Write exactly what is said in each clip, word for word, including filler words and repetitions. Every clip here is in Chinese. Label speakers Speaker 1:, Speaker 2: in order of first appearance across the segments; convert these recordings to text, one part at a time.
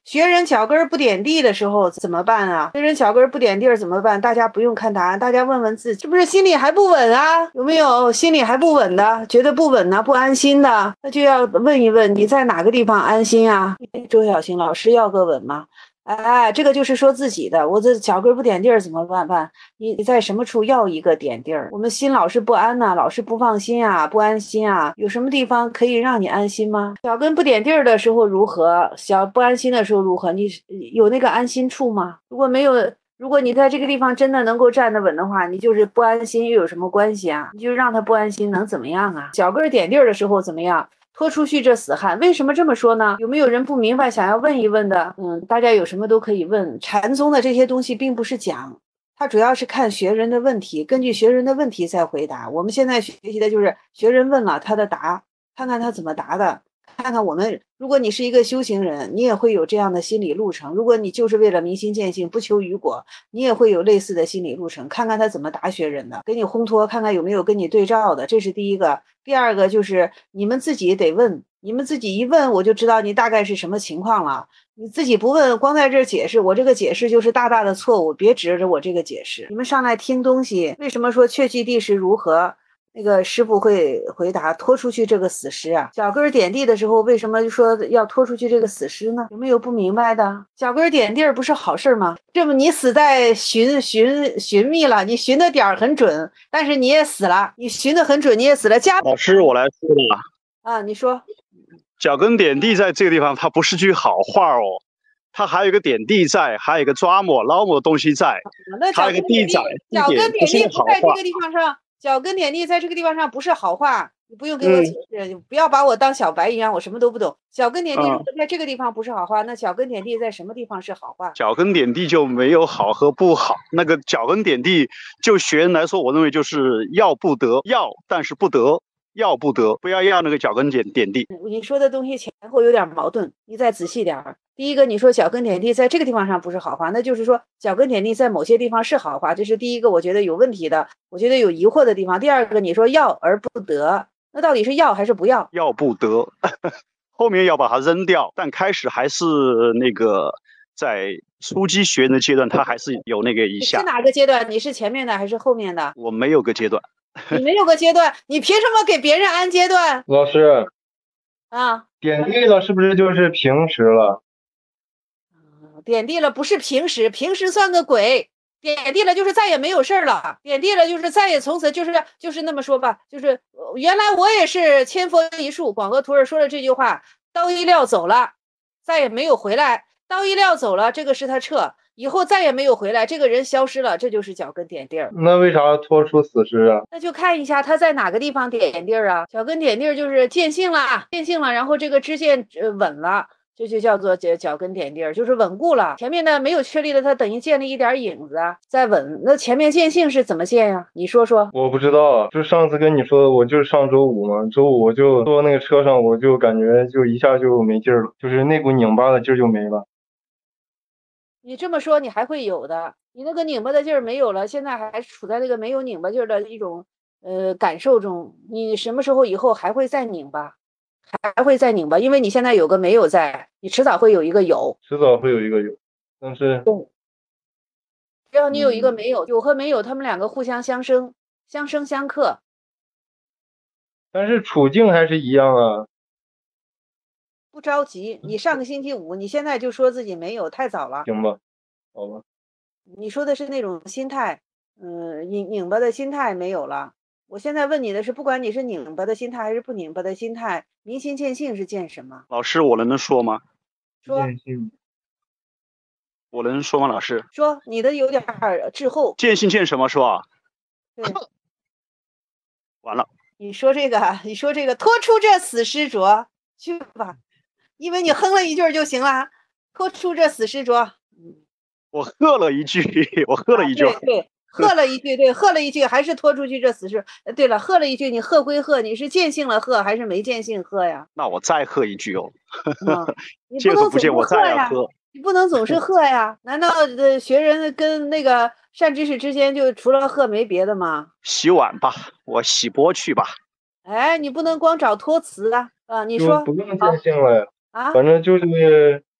Speaker 1: 学人脚跟不点地的时候怎么办啊？学人脚跟不点地儿怎么办？大家不用看答案，大家问问自己，这不是心里还不稳啊？有没有心里还不稳的，觉得不稳呢、不安心的？那就要问一问你在哪个地方安心啊？周小晴老师要个稳吗？哎，这个就是说自己的，我这脚跟不点地儿怎么办办？你你在什么处要一个点地儿？我们心老是不安呐、老是不放心啊，不安心啊，有什么地方可以让你安心吗？脚跟不点地儿的时候如何？小不安心的时候如何？你有那个安心处吗？如果没有，如果你在这个地方真的能够站得稳的话，你就是不安心又有什么关系啊？你就让他不安心能怎么样啊？脚跟点地儿的时候怎么样？拖出去这死汉，为什么这么说呢？有没有人不明白想要问一问的？嗯，大家有什么都可以问。禅宗的这些东西并不是讲，它主要是看学人的问题，根据学人的问题再回答。我们现在学习的就是学人问了他的答，看看他怎么答的。看看我们，如果你是一个修行人，你也会有这样的心理路程。如果你就是为了明心见性，不求于果，你也会有类似的心理路程。看看他怎么答学人的，给你烘托，看看有没有跟你对照的，这是第一个。第二个就是你们自己得问，你们自己一问，我就知道你大概是什么情况了。你自己不问，光在这儿解释，我这个解释就是大大的错误，别指着我这个解释。你们上来听东西，为什么说确据地势如何？那个师傅会回答拖出去这个死尸啊，脚跟点地的时候为什么说要拖出去这个死尸呢？有没有不明白的？脚跟点地儿不是好事吗？这么你死在寻寻寻觅了，你寻的点儿很准，但是你也死了，你寻的很准，你也死了。家
Speaker 2: 老师，我来说吧。
Speaker 1: 啊，你说
Speaker 2: 脚跟点地在这个地方，它不是句好话哦，它还有一个点地在，还有一个抓摸捞摸的东西在，
Speaker 1: 那
Speaker 2: 还有一个地在，
Speaker 1: 脚跟点地
Speaker 2: 不是个好话。
Speaker 1: 不在这个地方上。脚跟点地在这个地方上不是好话，你不用给我解释，嗯、不要把我当小白一样，我什么都不懂。脚跟点地在这个地方不是好话，嗯、那脚跟点地在什么地方是好话？
Speaker 2: 脚跟点地就没有好和不好，那个脚跟点地就学人来说，我认为就是要不得，要但是不得，要不得，不要要那个脚跟点点地。
Speaker 1: 你说的东西前后有点矛盾，你再仔细点儿。第一个，你说脚跟点地在这个地方上不是好话，那就是说脚跟点地在某些地方是好话，这是第一个我觉得有问题的，我觉得有疑惑的地方。第二个，你说要而不得，那到底是要还是不要？
Speaker 2: 要不得，后面要把它扔掉，但开始还是那个在初级学人的阶段，他还是有那个一下。
Speaker 1: 你是哪个阶段？你是前面的还是后面的？
Speaker 2: 我没有个阶段。
Speaker 1: 你没有个阶段，你凭什么给别人安阶段？
Speaker 3: 老师
Speaker 1: 啊，
Speaker 3: 点地了是不是就是平时了？
Speaker 1: 点地了不是平时，平时算个鬼！点地了就是再也没有事儿了，点地了就是再也从此就是就是那么说吧，就是原来我也是千佛一树，广和徒儿说了这句话，刀一撂走了，再也没有回来。刀一撂走了，这个是他撤，以后再也没有回来，这个人消失了，这就是脚跟点地儿。
Speaker 3: 那为啥拖出死尸啊？
Speaker 1: 那就看一下他在哪个地方点地儿啊？脚跟点地儿就是见性了，见性了，然后这个支线呃稳了。这就叫做脚脚跟点地儿，就是稳固了。前面的没有确立的，它等于见了一点影子，再稳。那前面见性是怎么见呀？你说说。
Speaker 3: 我不知道，就上次跟你说的，我就是上周五嘛，周五我就坐那个车上，我就感觉就一下就没劲儿了，就是那股拧巴的劲儿就没了。
Speaker 1: 你这么说，你还会有的。你那个拧巴的劲儿没有了，现在还处在那个没有拧巴劲儿的一种呃感受中。你什么时候以后还会再拧巴？还会再拧巴，因为你现在有个没有在，你迟早会有一个有，
Speaker 3: 迟早会有一个有，但是
Speaker 1: 只要你有一个没有，有和没有，他们两个互相相生，相生相克。
Speaker 3: 但是处境还是一样啊。
Speaker 1: 不着急，你上个星期五，你现在就说自己没有，太早了。
Speaker 3: 行吧，好吧。
Speaker 1: 你说的是那种心态，嗯，拧拧巴的心态没有了。我现在问你的是，不管你是拧巴的心态还是不拧巴的心态，明心见性是见什么？
Speaker 2: 老师，我能说吗？
Speaker 1: 说。
Speaker 3: 见性。
Speaker 2: 我能说吗，老师？
Speaker 1: 说，你的有点滞后。
Speaker 2: 见性见什么是吧？
Speaker 1: 对。
Speaker 2: 完了。
Speaker 1: 你说这个，你说这个，拖出这死尸着去吧，因为你哼了一句就行了。拖出这死尸着。
Speaker 2: 我喝了一句，我喝了一句。
Speaker 1: 啊、对对。喝了一句，对，喝了一句，还是拖出去这死尸。对了，喝了一句，你喝归喝，你是见性了喝还是没见性喝呀？
Speaker 2: 那我再喝一句哦。
Speaker 1: 嗯、你不能总是喝呀，你不能总是喝呀。难道呃学人跟那个善知识之间就除了喝没别的吗？
Speaker 2: 洗碗吧，我洗钵去吧。
Speaker 1: 哎，你不能光找托词啊！啊，你说
Speaker 3: 不用见性了呀。
Speaker 1: 啊，
Speaker 3: 反正就是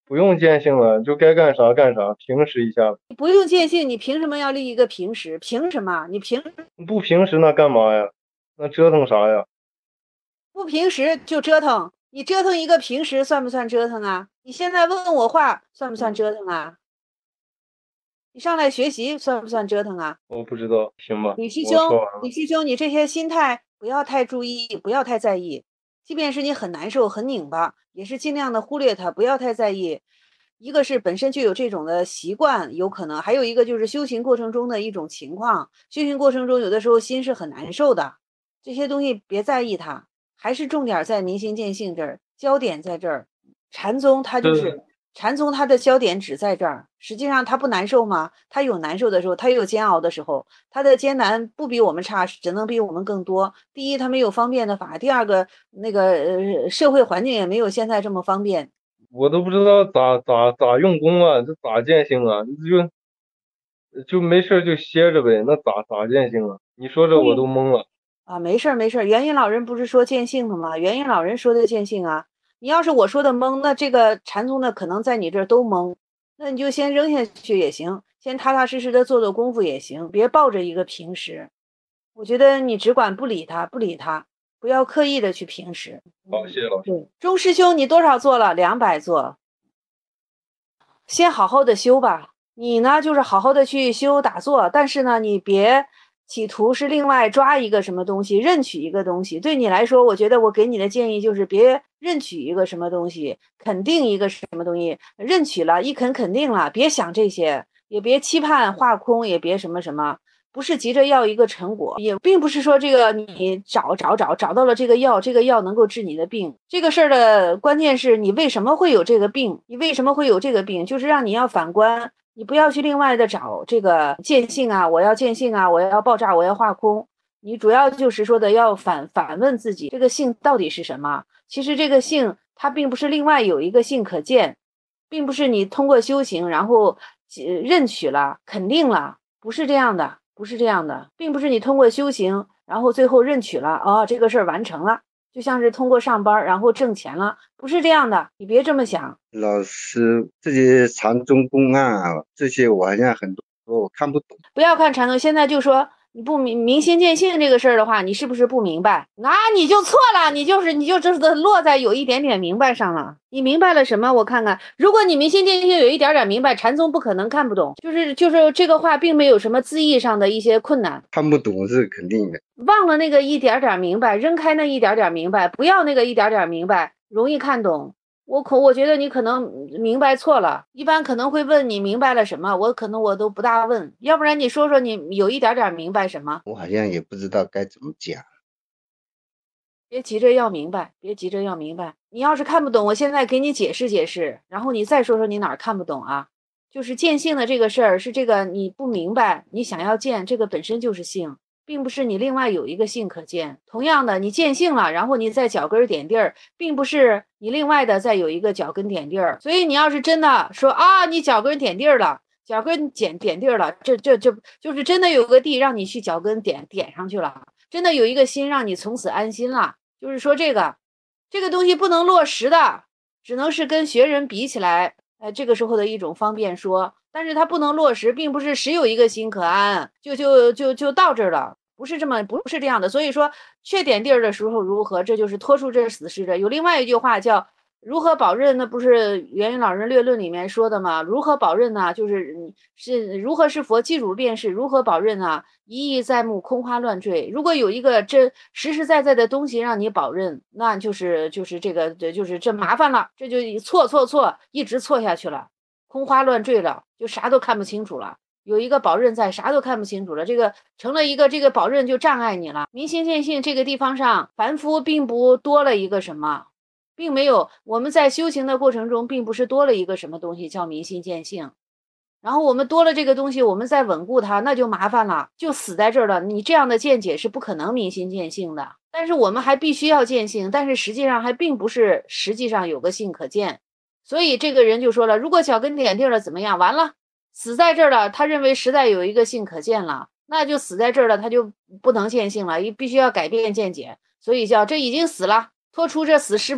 Speaker 3: 不用见性了，就该干啥干啥，平时一下。
Speaker 1: 你不用见性，你凭什么要立一个平时？凭什么？你凭
Speaker 3: 不平时那干嘛呀？那折腾啥呀？
Speaker 1: 不平时就折腾？你折腾一个平时算不算折腾啊？你现在问我话算不算折腾啊？你上来学习算不算折腾啊？
Speaker 3: 我不知道，行吧。
Speaker 1: 李师兄，
Speaker 3: 我说完了。
Speaker 1: 李师兄，你这些心态不要太注意，不要太在意。即便是你很难受、很拧巴，也是尽量的忽略它，不要太在意。一个是本身就有这种的习惯，有可能；还有一个就是修行过程中的一种情况。修行过程中，有的时候心是很难受的，这些东西别在意它，还是重点在明心见性这儿，焦点在这儿。禅宗它就是禅宗，它的焦点只在这儿。实际上它不难受吗？它有难受的时候，它有煎熬的时候，它的艰难不比我们差，只能比我们更多。第一，它没有方便的法；第二个，那个呃社会环境也没有现在这么方便。
Speaker 3: 我都不知道咋咋咋用功啊，这咋见性啊？就就没事就歇着呗，那咋咋见性啊？你说这我都懵了。
Speaker 1: 啊，没事儿没事儿，元音老人不是说见性的吗？元音老人说的见性啊。你要是我说的懵，那这个禅宗的可能在你这儿都懵，那你就先扔下去也行，先踏踏实实的做做功夫也行，别抱着一个平时。我觉得你只管不理他，不理他，不要刻意的去平时。
Speaker 3: 好，谢谢老师。
Speaker 1: 对，钟师兄，你多少做了？两百做。先好好的修吧。你呢，就是好好的去修打坐，但是呢，你别企图是另外抓一个什么东西，认取一个东西。对你来说，我觉得我给你的建议就是别认取一个什么东西，肯定一个什么东西，认取了一肯肯定了，别想这些，也别期盼化空，也别什么什么。不是急着要一个成果，也并不是说这个你找找找找到了这个药，这个药能够治你的病。这个事儿的关键是你为什么会有这个病，你为什么会有这个病，就是让你要反观，你不要去另外的找这个见性啊，我要见性啊，我要爆炸，我要化空。你主要就是说的要反反问自己，这个性到底是什么？其实这个性它并不是另外有一个性可见，并不是你通过修行然后认取了肯定了，不是这样的。不是这样的，并不是你通过修行，然后最后认取了，哦，这个事儿完成了，就像是通过上班然后挣钱了，不是这样的，你别这么想。
Speaker 4: 老师，这些禅宗公案啊，这些我好像很多我看不懂。
Speaker 1: 不要看禅宗，现在就说你不明明心见性这个事儿的话，你是不是不明白？那你就错了，你就是你就就是落在有一点点明白上了。你明白了什么？我看看，如果你明心见性有一点点明白，禅宗不可能看不懂。就是就是这个话并没有什么字义上的一些困难，
Speaker 4: 看不懂是肯定的。
Speaker 1: 忘了那个一点点明白，扔开那一点点明白，不要那个一点点明白，容易看懂。我可我觉得你可能明白错了，一般可能会问你明白了什么，我可能我都不大问，要不然你说说你有一点点明白什么？
Speaker 4: 我好像也不知道该怎么讲。
Speaker 1: 别急着要明白，别急着要明白。你要是看不懂，我现在给你解释解释，然后你再说说你哪儿看不懂啊？就是见性的这个事儿，是这个你不明白，你想要见这个本身就是性。并不是你另外有一个性可见，同样的，你见性了，然后你再脚跟点地儿，并不是你另外的再有一个脚跟点地儿。所以你要是真的说啊，你脚跟点地儿了，脚跟点点地儿了，这这这就是真的有个地让你去脚跟点点上去了，真的有一个心让你从此安心了。就是说这个这个东西不能落实的，只能是跟学人比起来，呃，这个时候的一种方便说。但是它不能落实，并不是实有一个心可安，就就就就到这儿了，不是这么不是这样的。所以说，缺点地儿的时候如何，这就是拖出这死尸的。有另外一句话叫“如何保任”，那不是元云老人略论里面说的吗？如何保任呢？就是是如何是佛，记住便是如何保任呢？一意在目，空花乱坠。如果有一个这实实在在的东西让你保任，那就是就是这个就是这麻烦了，这就错错错，一直错下去了。空花乱坠了，就啥都看不清楚了。有一个保任在，啥都看不清楚了。这个成了一个这个保任就障碍你了。明心见性这个地方上，凡夫并不多了一个什么，并没有我们在修行的过程中，并不是多了一个什么东西叫明心见性。然后我们多了这个东西，我们再稳固它，那就麻烦了，就死在这儿了。你这样的见解是不可能明心见性的。但是我们还必须要见性，但是实际上还并不是实际上有个性可见。所以这个人就说了，如果脚跟点地了怎么样？完了，死在这儿了。他认为实在有一个性可见了，那就死在这儿了，他就不能见性了，必须要改变见解。所以叫这已经死了，拖出这死尸吧。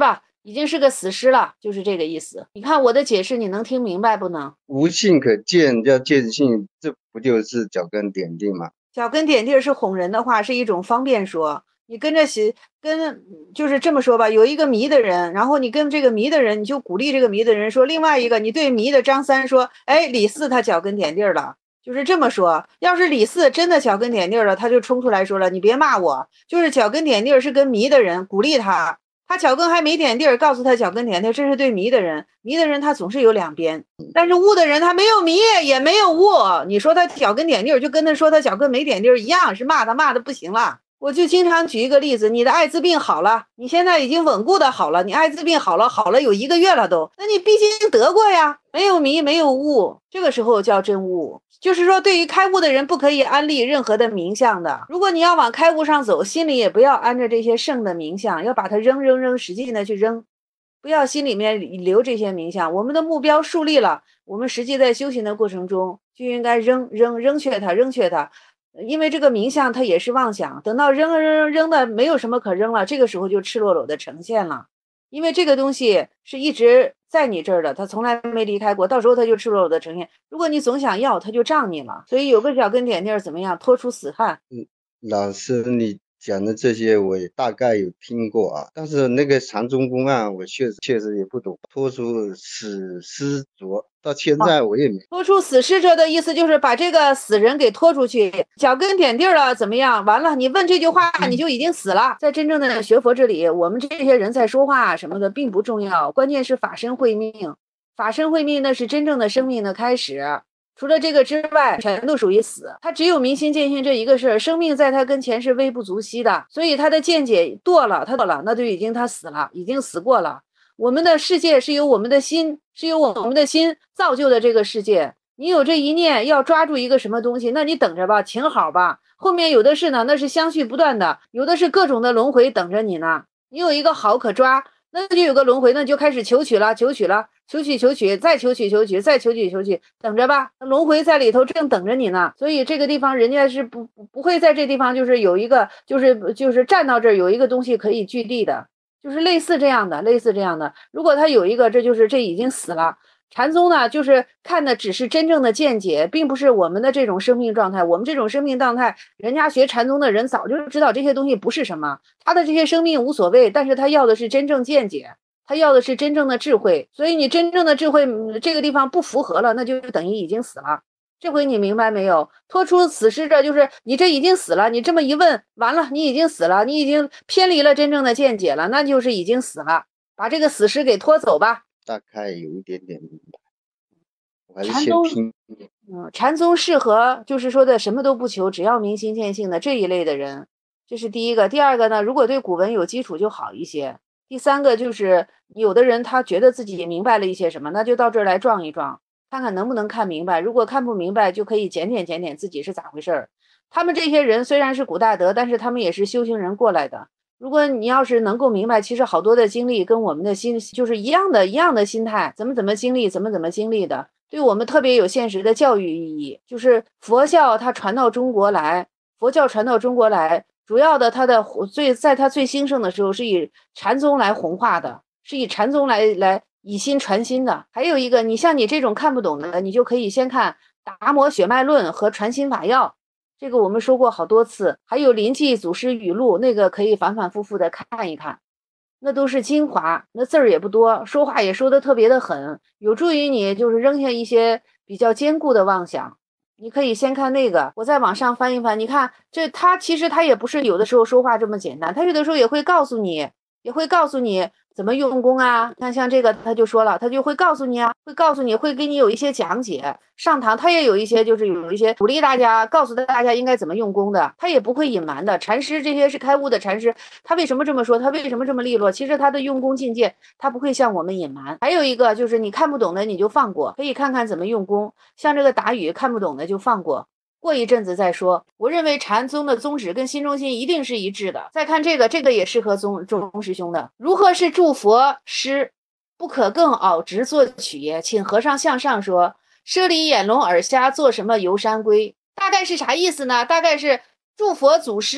Speaker 1: 已经是个死尸了，就是这个意思。你看我的解释，你能听明白不能？
Speaker 4: 无性可见，叫见性，这不就是脚跟点地吗？
Speaker 1: 脚跟点地是哄人的话，是一种方便说。你跟着写，跟就是这么说吧，有一个迷的人，然后你跟这个迷的人，你就鼓励这个迷的人说，另外一个你对迷的张三说，哎，李四他脚跟点地了，就是这么说。要是李四真的脚跟点地了，他就冲出来说了，你别骂我，就是脚跟点地是跟迷的人鼓励他，他脚跟还没点地，告诉他脚跟点地，这是对迷的人，迷的人他总是有两边，但是悟的人他没有迷也没有悟，你说他脚跟点地，就跟他说他脚跟没点地一样，是骂他骂的不行了。我就经常举一个例子，你的艾滋病好了，你现在已经稳固的好了，你艾滋病好了，好了有一个月了都，那你毕竟得过呀，没有迷没有悟，这个时候叫真悟。就是说对于开悟的人不可以安立任何的名相的，如果你要往开悟上走，心里也不要安着这些圣的名相，要把它扔扔扔，使劲的去扔，不要心里面留这些名相。我们的目标树立了，我们实际在修行的过程中就应该扔扔扔却它，扔却它。因为这个名相它也是妄想，等到扔扔扔扔的没有什么可扔了，这个时候就赤裸裸的呈现了。因为这个东西是一直在你这儿的，它从来没离开过，到时候它就赤裸裸的呈现。如果你总想要，它就仗你了。所以有个脚跟点地怎么样，拖出死汗。
Speaker 4: 嗯，老师你讲的这些我也大概有听过啊，但是那个禅宗公案我确实确实也不懂。拖出死尸者，到现在我也没、啊、
Speaker 1: 拖出死尸者的意思就是把这个死人给拖出去，脚跟点地了怎么样？完了，你问这句话你就已经死了。在真正的学佛这里，我们这些人在说话什么的并不重要，关键是法身慧命。法身慧命那是真正的生命的开始。除了这个之外，全都属于死。他只有明心见性这一个事儿，生命在他跟前是微不足惜的，所以他的见解堕了，他堕了，那就已经他死了，已经死过了。我们的世界是由我们的心，是由我们的心造就的这个世界。你有这一念要抓住一个什么东西，那你等着吧，请好吧。后面有的是呢，那是相续不断的，有的是各种的轮回等着你呢。你有一个好可抓，那就有个轮回，那就开始求取了，求取了，求取求取，再求取求取，再求取求取，等着吧，轮回在里头正等着你呢。所以这个地方人家是不不会在这地方就是有一个就是就是站到这儿有一个东西可以据地的，就是类似这样的，类似这样的。如果他有一个，这就是这已经死了。禅宗呢，就是看的只是真正的见解，并不是我们的这种生命状态。我们这种生命状态，人家学禅宗的人早就知道这些东西不是什么，他的这些生命无所谓，但是他要的是真正见解，他要的是真正的智慧。所以你真正的智慧这个地方不符合了，那就等于已经死了。这回你明白没有？拖出死尸者就是你这已经死了，你这么一问，完了，你已经死了，你已经偏离了真正的见解了，那就是已经死了。把这个死尸给拖走吧。
Speaker 4: 大概有一点点明白，我还是先听。
Speaker 1: 嗯，禅宗适合就是说的什么都不求，只要明心见性的这一类的人，这是第一个。第二个呢，如果对古文有基础就好一些。第三个就是有的人他觉得自己明白了一些什么，那就到这儿来撞一撞，看看能不能看明白。如果看不明白，就可以检点检点自己是咋回事儿。他们这些人虽然是古大德，但是他们也是修行人过来的。如果你要是能够明白，其实好多的经历跟我们的心就是一样的，一样的心态，怎么怎么经历，怎么怎么经历的，对我们特别有现实的教育意义。就是佛教它传到中国来，佛教传到中国来，主要的它的最在它最兴盛的时候是以禅宗来弘化的，是以禅宗来来以心传心的。还有一个，你像你这种看不懂的，你就可以先看《达摩血脉论》和《传心法要》。这个我们说过好多次，还有临济祖师语录，那个可以反反复复的看一看，那都是精华，那字儿也不多，说话也说的特别的狠，有助于你就是扔下一些比较坚固的妄想。你可以先看那个，我再往上翻一翻，你看这他其实他也不是有的时候说话这么简单，他有的时候也会告诉你，也会告诉你怎么用功啊。看像这个他就说了，他就会告诉你啊，会告诉你，会给你有一些讲解。上堂他也有一些就是有一些鼓励大家，告诉大家应该怎么用功的，他也不会隐瞒的。禅师这些是开悟的禅师，他为什么这么说，他为什么这么利落，其实他的用功境界他不会向我们隐瞒。还有一个就是你看不懂的你就放过，可以看看怎么用功，像这个达语看不懂的就放过，过一阵子再说。我认为禅宗的宗旨跟心中心一定是一致的。再看这个，这个也适合宗宗师兄的。如何是祝佛诗，不可更拗直作曲也。请和尚向上说，舍离眼聋耳瞎，做什么游山龟？大概是啥意思呢？大概是祝佛祖师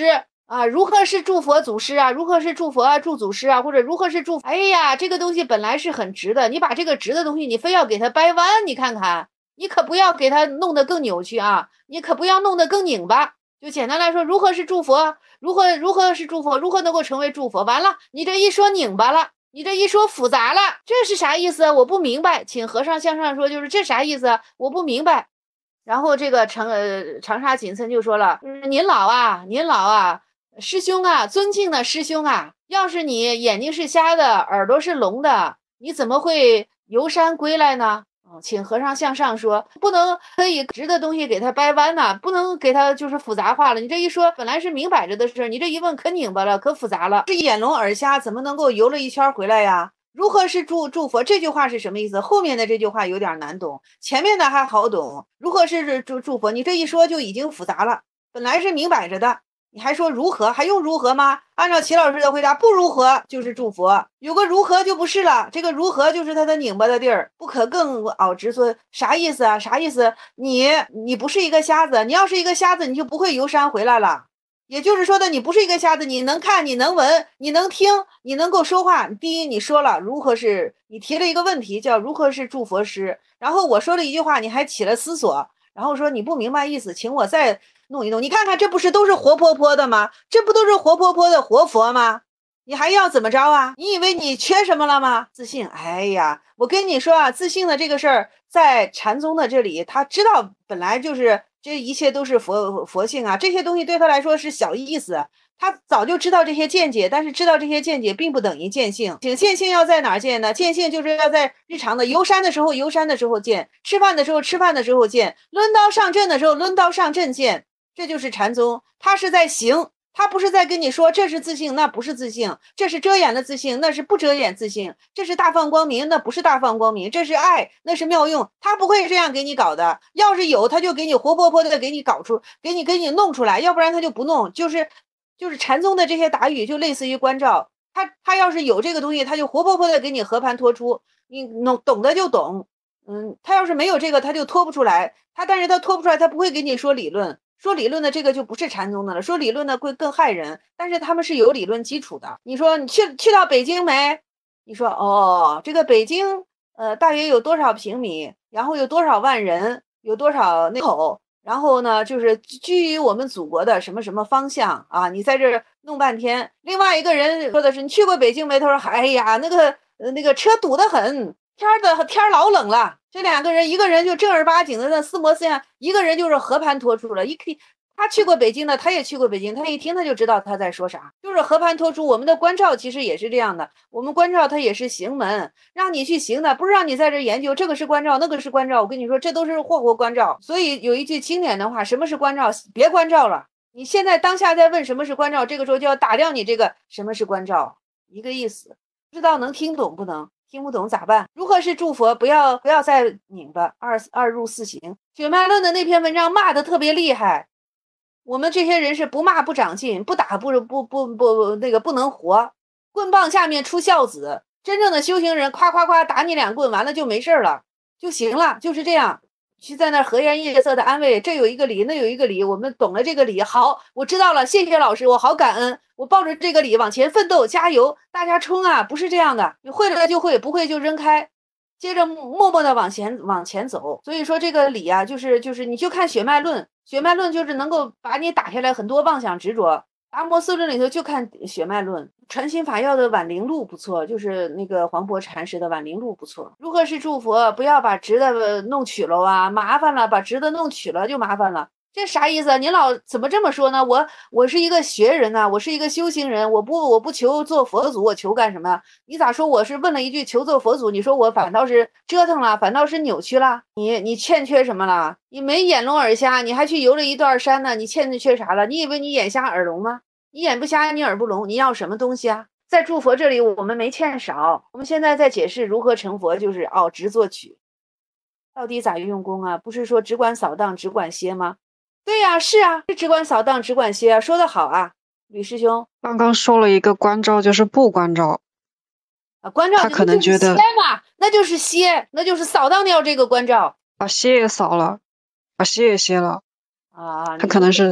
Speaker 1: 啊，如何是诸佛祖师啊？如何是诸佛啊？诸祖师啊？或者如何是诸……哎呀，这个东西本来是很直的，你把这个直的东西，你非要给它掰弯，你看看，你可不要给它弄得更扭曲啊，你可不要弄得更拧巴。就简单来说，如何是诸佛？如何如何是诸佛？如何能够成为诸佛？完了，你这一说拧巴了，你这一说复杂了，这是啥意思？我不明白。请和尚向上说，就是这啥意思？我不明白。然后这个长呃长沙锦森就说了，您老啊，您老啊。师兄啊，尊敬的师兄啊，要是你眼睛是瞎的，耳朵是聋的，你怎么会游山归来呢？哦，请和尚向上说，不能可以直的东西给他掰弯呐，不能给他就是复杂化了。你这一说，本来是明摆着的事，你这一问可拧巴了，可复杂了。是眼聋耳瞎，怎么能够游了一圈回来呀？如何是诸诸佛？这句话是什么意思？后面的这句话有点难懂，前面的还好懂。如何是诸诸佛？你这一说就已经复杂了，本来是明摆着的。你还说如何？还用如何吗？按照齐老师的回答，不如何就是祝福，有个如何就不是了。这个如何就是它的拧巴的地儿，不可更拗直说啥意思啊？啥意思？你你不是一个瞎子，你要是一个瞎子，你就不会游山回来了。也就是说的，你不是一个瞎子，你能看，你能闻，你能听，你能够说话。第一，你说了如何是，你提了一个问题叫如何是祝佛师，然后我说了一句话，你还起了思索，然后说你不明白意思，请我再弄一弄。你看看，这不是都是活泼泼的吗？这不都是活泼泼的活佛吗？你还要怎么着啊？你以为你缺什么了吗？自信。哎呀，我跟你说啊，自信的这个事儿，在禅宗的这里，他知道本来就是这一切都是佛佛性啊，这些东西对他来说是小意思。他早就知道这些见解，但是知道这些见解并不等于见性。见性要在哪儿见呢？见性就是要在日常的游山的时候游山的时候见，吃饭的时候吃饭的时候见，抡刀上阵的时候抡刀上阵见。这就是禅宗，他是在行，他不是在跟你说这是自性，那不是自性，这是遮掩的自性，那是不遮掩自性，这是大放光明，那不是大放光明，这是爱，那是妙用。他不会这样给你搞的，要是有他就给你活泼泼的给你搞出，给你给你弄出来，要不然他就不弄。就是就是禅宗的这些达语就类似于关照，他他要是有这个东西，他就活泼泼的给你和盘托出，你懂懂的就懂。嗯，他要是没有这个，他就拖不出来。他但是他拖不出来，他不会给你说理论。说理论的这个就不是禅宗的了，说理论的会更害人，但是他们是有理论基础的。你说你去去到北京没？你说哦，这个北京呃大约有多少平米，然后有多少万人，有多少人口，然后呢就是居于我们祖国的什么什么方向啊？你在这弄半天。另外一个人说的是你去过北京没？他说哎呀那个呃那个车堵得很，天的天老冷了。这两个人，一个人就正儿八经的那四模四样，一个人就是和盘托出了。一他去过北京的，他也去过北京，他一听他就知道他在说啥，就是和盘托出。我们的关照其实也是这样的，我们关照它也是行门，让你去行的，不是让你在这研究这个是关照，那个是关照。我跟你说，这都是霍霍关照。所以有一句经典的话，什么是关照？别关照了。你现在当下在问什么是关照，这个时候就要打掉你这个什么是关照，一个意思。不知道能听懂不能？听不懂咋办？如何是诸佛？不要不要再拧巴。二二入四行，血脉论的那篇文章骂的特别厉害。我们这些人是不骂不长进，不打不不不不那个不能活。棍棒下面出孝子，真正的修行人，夸夸夸打你两棍，完了就没事了，就行了，就是这样。去在那和颜悦色的安慰，这有一个理，那有一个理，我们懂了这个理，好，我知道了，谢谢老师，我好感恩，我抱着这个理往前奋斗，加油，大家冲啊！不是这样的，你会了就会，不会就扔开，接着默默的往前往前走。所以说这个理啊，就是就是你就看血脉论，血脉论就是能够把你打下来很多妄想执着。达摩四论里头就看血脉论，传心法要的晚灵录不错，就是那个黄渤禅师的晚灵录不错。如何是诸佛？不要把直的弄曲了啊，麻烦了，把直的弄曲了就麻烦了。这啥意思？您老怎么这么说呢？我我是一个学人呐、啊，我是一个修行人，我不我不求做佛祖，我求干什么？你咋说我是问了一句求做佛祖？你说我反倒是折腾了，反倒是扭曲了？你你欠缺什么了？你没眼聋耳瞎，你还去游了一段山呢？你欠缺啥了？你以为你眼瞎耳聋吗？你眼不瞎，你耳不聋，你要什么东西啊？在诸佛这里，我们没欠少。我们现在在解释如何成佛，就是哦，直作曲，到底咋用功啊？不是说只管扫荡，只管歇吗？对呀、啊，是啊，是只管扫荡，只管歇啊，说得好啊，吕师兄。
Speaker 5: 刚刚说了一个关照，就是不关照
Speaker 1: 啊，关照
Speaker 5: 他可能觉得
Speaker 1: 歇嘛，那就是歇，那就是扫荡掉这个关照，
Speaker 5: 把歇也扫了，把歇也歇了
Speaker 1: 啊，
Speaker 5: 他可能是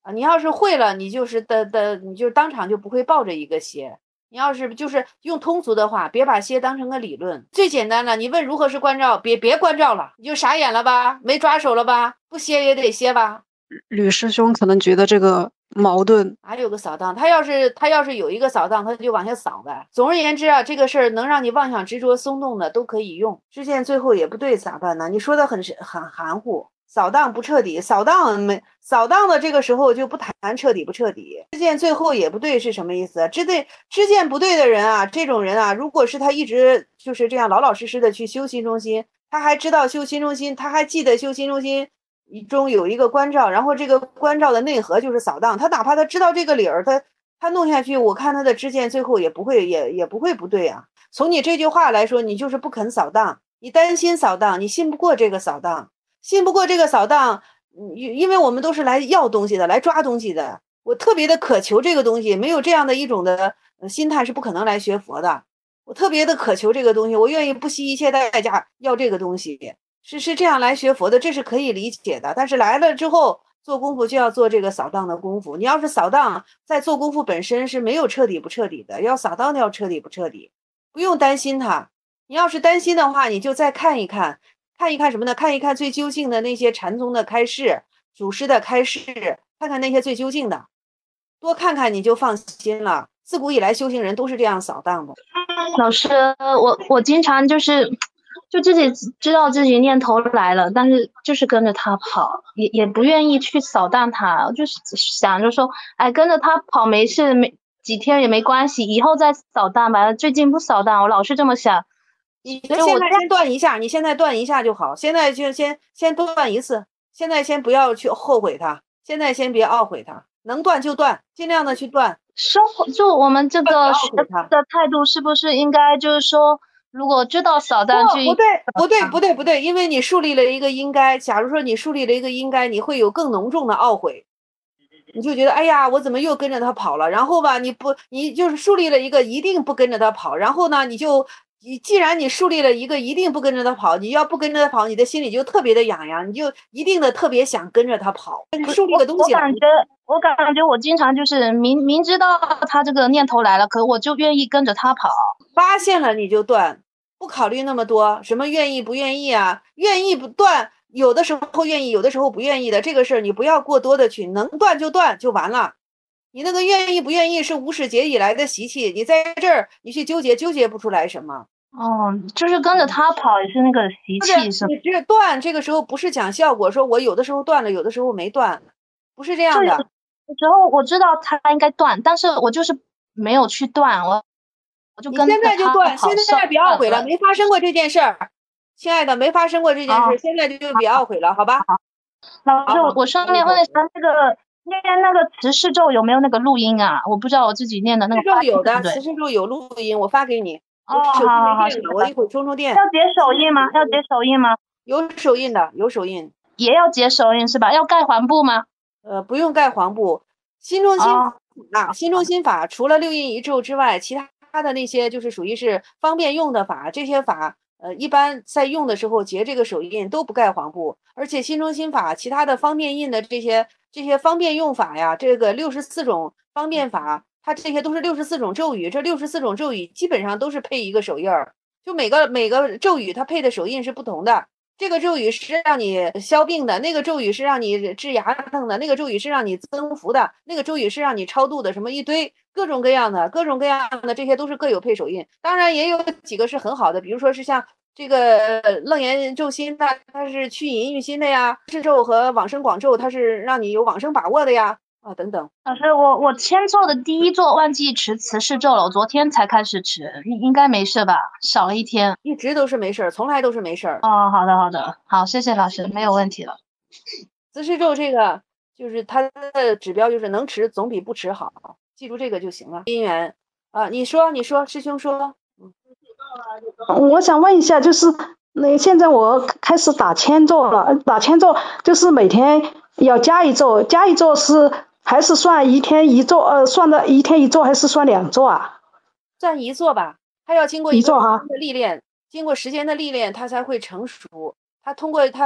Speaker 1: 啊。你要是会了，你就是的的，你就当场就不会抱着一个蝎。你要是就是用通俗的话，别把蝎当成个理论。最简单了，你问如何是关照，别别关照了，你就傻眼了吧，没抓手了吧，不歇也得歇吧。
Speaker 5: 吕师兄可能觉得这个矛盾，
Speaker 1: 还有个扫荡，他要是他要是有一个扫荡，他就往下扫呗。总而言之啊，这个事儿能让你妄想执着松动的都可以用。知见最后也不对，咋办呢？你说的很很含糊，扫荡不彻底，扫荡没扫荡的这个时候就不谈彻底不彻底。知见最后也不对是什么意思？知对知见不对的人啊，这种人啊，如果是他一直就是这样老老实实的去修心中心，他还知道修心中心，他还记得修心中心中有一个关照，然后这个关照的内核就是扫荡。他哪怕他知道这个理儿，他他弄下去，我看他的知见最后也不会也也不会不对啊。从你这句话来说，你就是不肯扫荡，你担心扫荡，你信不过这个扫荡，信不过这个扫荡。因为我们都是来要东西的，来抓东西的，我特别的渴求这个东西，没有这样的一种的心态是不可能来学佛的。我特别的渴求这个东西，我愿意不惜一切代价要这个东西。是是这样来学佛的，这是可以理解的。但是来了之后做功夫就要做这个扫荡的功夫。你要是扫荡，在做功夫本身是没有彻底不彻底的，要扫荡的要彻底不彻底，不用担心它。你要是担心的话，你就再看一看，看一看什么呢？看一看最究竟的那些禅宗的开示、祖师的开示，看看那些最究竟的，多看看你就放心了。自古以来修行人都是这样扫荡的。
Speaker 6: 老师，我我经常就是。就自己知道自己念头来了，但是就是跟着他跑，也也不愿意去扫荡他，就是想着说，哎，跟着他跑没事，没几天也没关系，以后再扫荡吧。最近不扫荡，我老是这么想。
Speaker 1: 你现在先断一下，你现在断一下就好，现在就先先断一次，现在先不要去后悔它，现在先别懊悔它，能断就断，尽量的去断。
Speaker 6: 生活就我们这个学的态度，是不是应该就是说？如果知道扫荡，
Speaker 1: 不对，不对，不对，不对，因为你树立了一个应该。假如说你树立了一个应该，你会有更浓重的懊悔，你就觉得哎呀，我怎么又跟着他跑了？然后吧，你不，你就是树立了一个一定不跟着他跑，然后呢，你就，你既然你树立了一个一定不跟着他跑，你要不跟着他跑，你的心里就特别的痒痒，你就一定的特别想跟着他跑，树立个东西。
Speaker 6: 我感觉，我感觉我经常就是明明知道他这个念头来了，可我就愿意跟着他跑。
Speaker 1: 发现了你就断。不考虑那么多，什么愿意不愿意啊？愿意不断，有的时候愿意，有的时候不愿意的。这个事儿你不要过多的去，能断就断就完了。你那个愿意不愿意是无始劫以来的习气，你在这儿你去纠结，纠结不出来什么。
Speaker 6: 哦，就是跟着他跑也是那个习气是。
Speaker 1: 你这断这个时候不是讲效果，说我有的时候断了，有的时候没断，不是这样的。
Speaker 6: 有时候我知道他应该断，但是我就是没有去断我。
Speaker 1: 你现在就断，现在别懊悔了，没发生过这件事儿，亲爱的，没发生过这件事，哦、现在就别懊悔了，好吧？
Speaker 6: 老师，我上面问一下那个念那个慈氏咒有没有那个录音啊？我不知道我自己念的那个。
Speaker 1: 慈氏咒有的，慈氏咒有录音，我发给你。
Speaker 6: 哦，好好好，
Speaker 1: 我一会儿充充电。
Speaker 6: 要解手印吗？要解手印吗？
Speaker 1: 有手印的，有手印。
Speaker 6: 也要解手印是吧？要盖黄布吗？
Speaker 1: 呃，不用盖黄布。心中心法、哦、心中心法除了六印一咒之外，其他。它的那些就是属于是方便用的法，这些法呃一般在用的时候结这个手印都不盖黄布，而且心中心法其他的方便印的这些这些方便用法呀，这个六十四种方便法，它这些都是六十四种咒语，这六十四种咒语基本上都是配一个手印儿，就每个每个咒语它配的手印是不同的。这个咒语是让你消病的，那个咒语是让你治牙疼的，那个咒语是让你增福的，那个咒语是让你超度的，什么一堆各种各样的各种各样的，这些都是各有配手印。当然也有几个是很好的，比如说是像这个楞严咒心的，它是去隐喻心的呀；智咒和往生广咒，它是让你有往生把握的呀。啊，等等。
Speaker 6: 老师，我我签做的第一座忘记持慈氏咒了，我昨天才开始持，应该没事吧？少了一天，
Speaker 1: 一直都是没事，从来都是没事。
Speaker 6: 哦，好的好的，好，谢谢老师，没有问题了。
Speaker 1: 慈氏咒这个就是它的指标，就是能持总比不持好，记住这个就行了。姻缘啊，你说你说，师兄说。
Speaker 7: 嗯，我想问一下，就是那现在我开始打千咒了，打千咒就是每天要加一咒，加一咒是。还是算一天一做，呃，算的一天一做还是算两做啊？
Speaker 1: 算一做吧，它要经过
Speaker 7: 一做哈
Speaker 1: 的历练，经过时间的历练，它才会成熟。它通过它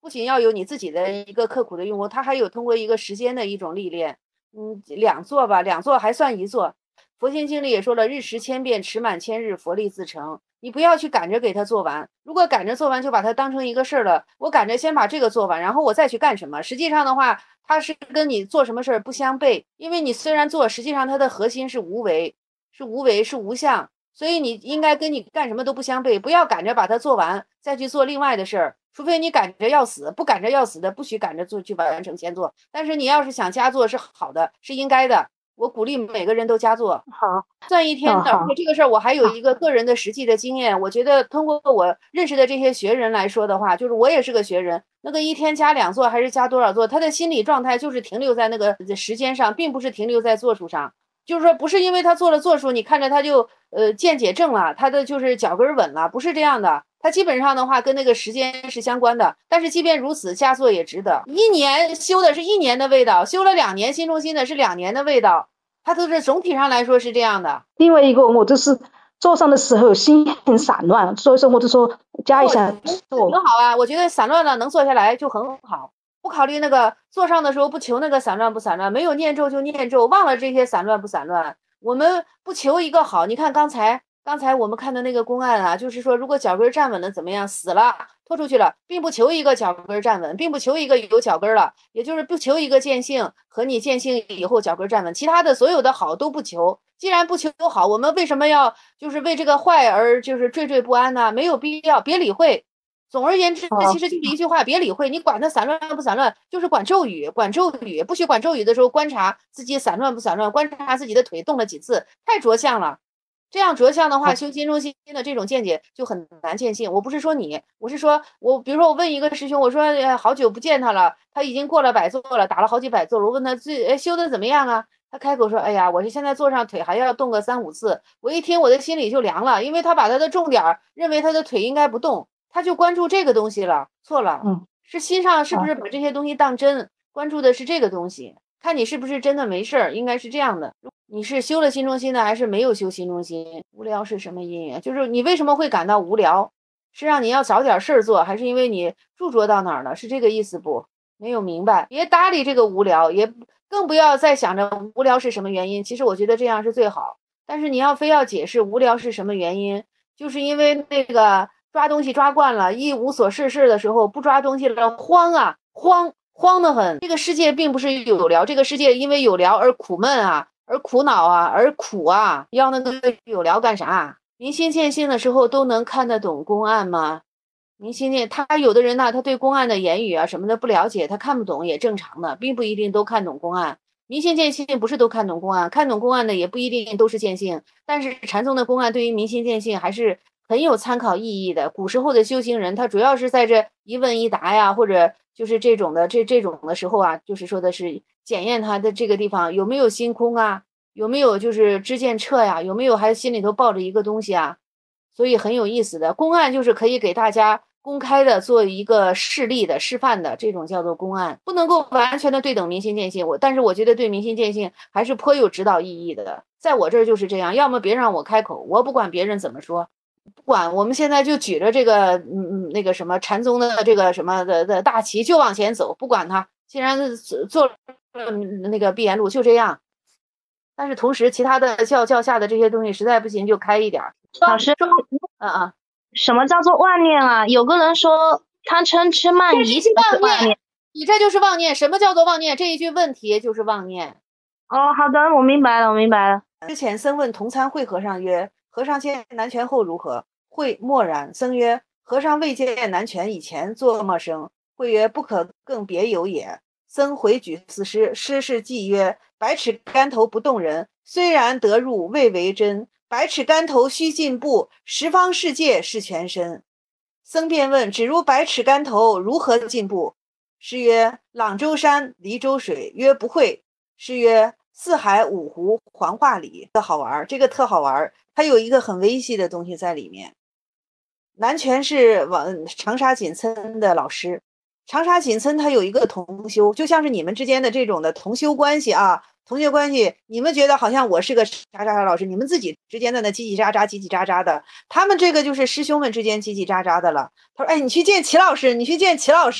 Speaker 1: 不仅要有你自己的一个刻苦的用功，它还有通过一个时间的一种历练。嗯，两做吧，两做还算一做。佛心经里也说了，日食千变，持满千日，佛力自成。你不要去赶着给它做完，如果赶着做完就把它当成一个事儿了，我赶着先把这个做完，然后我再去干什么。实际上的话，它是跟你做什么事儿不相悖，因为你虽然做，实际上它的核心是无为，是无为，是无相，所以你应该跟你干什么都不相悖。不要赶着把它做完再去做另外的事儿，除非你赶着要死，不赶着要死的不许赶着做去完成先做。但是你要是想加做是好的，是应该的。我鼓励每个人都加做，
Speaker 7: 好，
Speaker 1: 算一天的。而且这个事儿我还有一个个人的实际的经验，我觉得通过我认识的这些学人来说的话，就是我也是个学人，那个一天加两做还是加多少做，他的心理状态就是停留在那个时间上，并不是停留在做数上。就是说不是因为他做了做数，你看着他就呃见解正了，他的就是脚跟稳了，不是这样的。它基本上的话跟那个时间是相关的，但是即便如此，加做也值得。一年修的是一年的味道，修了两年新中心的是两年的味道，它都是总体上来说是这样的。
Speaker 7: 另外一个，我就是做上的时候心很散乱，所以说我就说加一下做
Speaker 1: 很好啊。我觉得散乱了能做下来就很好，不考虑那个做上的时候不求那个散乱不散乱，没有念咒就念咒，忘了这些散乱不散乱。我们不求一个好，你看刚才。刚才我们看的那个公案啊，就是说如果脚跟站稳了怎么样，死了拖出去了，并不求一个脚跟站稳，并不求一个有脚跟了，也就是不求一个见性和你见性以后脚跟站稳，其他的所有的好都不求。既然不求好，我们为什么要就是为这个坏而就是惴惴不安呢？没有必要，别理会。总而言之，其实就是一句话，别理会。你管它散乱不散乱，就是管咒语，管咒语。不许管咒语的时候，观察自己散乱不散乱，观察自己的腿动了几次，太着相了。这样着相的话，修心中心的这种见解就很难见性。我不是说你，我是说我，比如说我问一个师兄，我说、哎、好久不见他了，他已经过了百座了，打了好几百座了。我问他最哎修的怎么样啊？他开口说，哎呀，我是现在坐上腿还要动个三五次。我一听我的心里就凉了，因为他把他的重点认为他的腿应该不动，他就关注这个东西了，错了。
Speaker 7: 嗯，
Speaker 1: 是心上是不是把这些东西当真，关注的是这个东西，看你是不是真的没事儿，应该是这样的。你是修了心中心的还是没有修心中心？无聊是什么因缘？就是你为什么会感到无聊？是让你要找点事儿做，还是因为你驻着到哪儿了？是这个意思不？没有明白，别搭理这个无聊，也更不要再想着无聊是什么原因。其实我觉得这样是最好，但是你要非要解释无聊是什么原因，就是因为那个抓东西抓惯了，一无所事事的时候不抓东西了，慌啊，慌慌得很。这个世界并不是有聊，这个世界因为有聊而苦闷啊。而苦恼啊，而苦啊，要那个有聊干啥？明心见性的时候都能看得懂公案吗？明心见，他有的人呢，他对公案的言语啊什么的不了解，他看不懂也正常的，并不一定都看懂公案。明心见性不是都看懂公案，看懂公案的也不一定都是见性。但是禅宗的公案对于明心见性还是很有参考意义的。古时候的修行人，他主要是在这一问一答呀，或者就是这种的这这种的时候啊，就是说的是检验他的这个地方有没有心空啊，有没有就是知见彻呀，有没有还心里头抱着一个东西啊，所以很有意思的。公案就是可以给大家公开的做一个示例的示范的，这种叫做公案，不能够完全的对等明心见性。我但是我觉得对明心见性还是颇有指导意义的，在我这儿就是这样，要么别让我开口，我不管别人怎么说。不管，我们现在就举着这个嗯嗯那个什么禅宗的这个什么的的大旗就往前走，不管他，既然做那个闭眼路就这样。但是同时其他的教教下的这些东西实在不行就开一点。
Speaker 6: 老师，
Speaker 1: 嗯嗯，
Speaker 6: 什么叫做妄念啊？有个人说贪嗔痴慢疑是妄念，
Speaker 1: 你这就是妄念。什么叫做妄念？这一句问题就是妄念。
Speaker 6: 哦，好的，我明白了，我明白了。
Speaker 1: 之前僧问同参会和尚曰：和尚见南拳后如何？会默然。僧曰：和尚未见南拳以前作么生？会曰：不可更别有也。僧回举四师，师是记曰：百尺竿头不动人，虽然得入未为真。百尺竿头须进步，十方世界是全身。僧便问：只如百尺竿头，如何进步？师曰：朗州山，黎州水。曰：不会。师曰：四海五湖，黄化里。特好玩，这个特好玩，它有一个很微细的东西在里面。南拳是往长沙锦村的老师，长沙锦村他有一个同修，就像是你们之间的这种的同修关系啊，同学关系，你们觉得好像我是个啥啥啥老师，你们自己之间的那叽叽喳喳叽叽喳喳的，他们这个就是师兄们之间叽叽喳喳的了。他说：哎，你去见齐老师，你去见齐老师。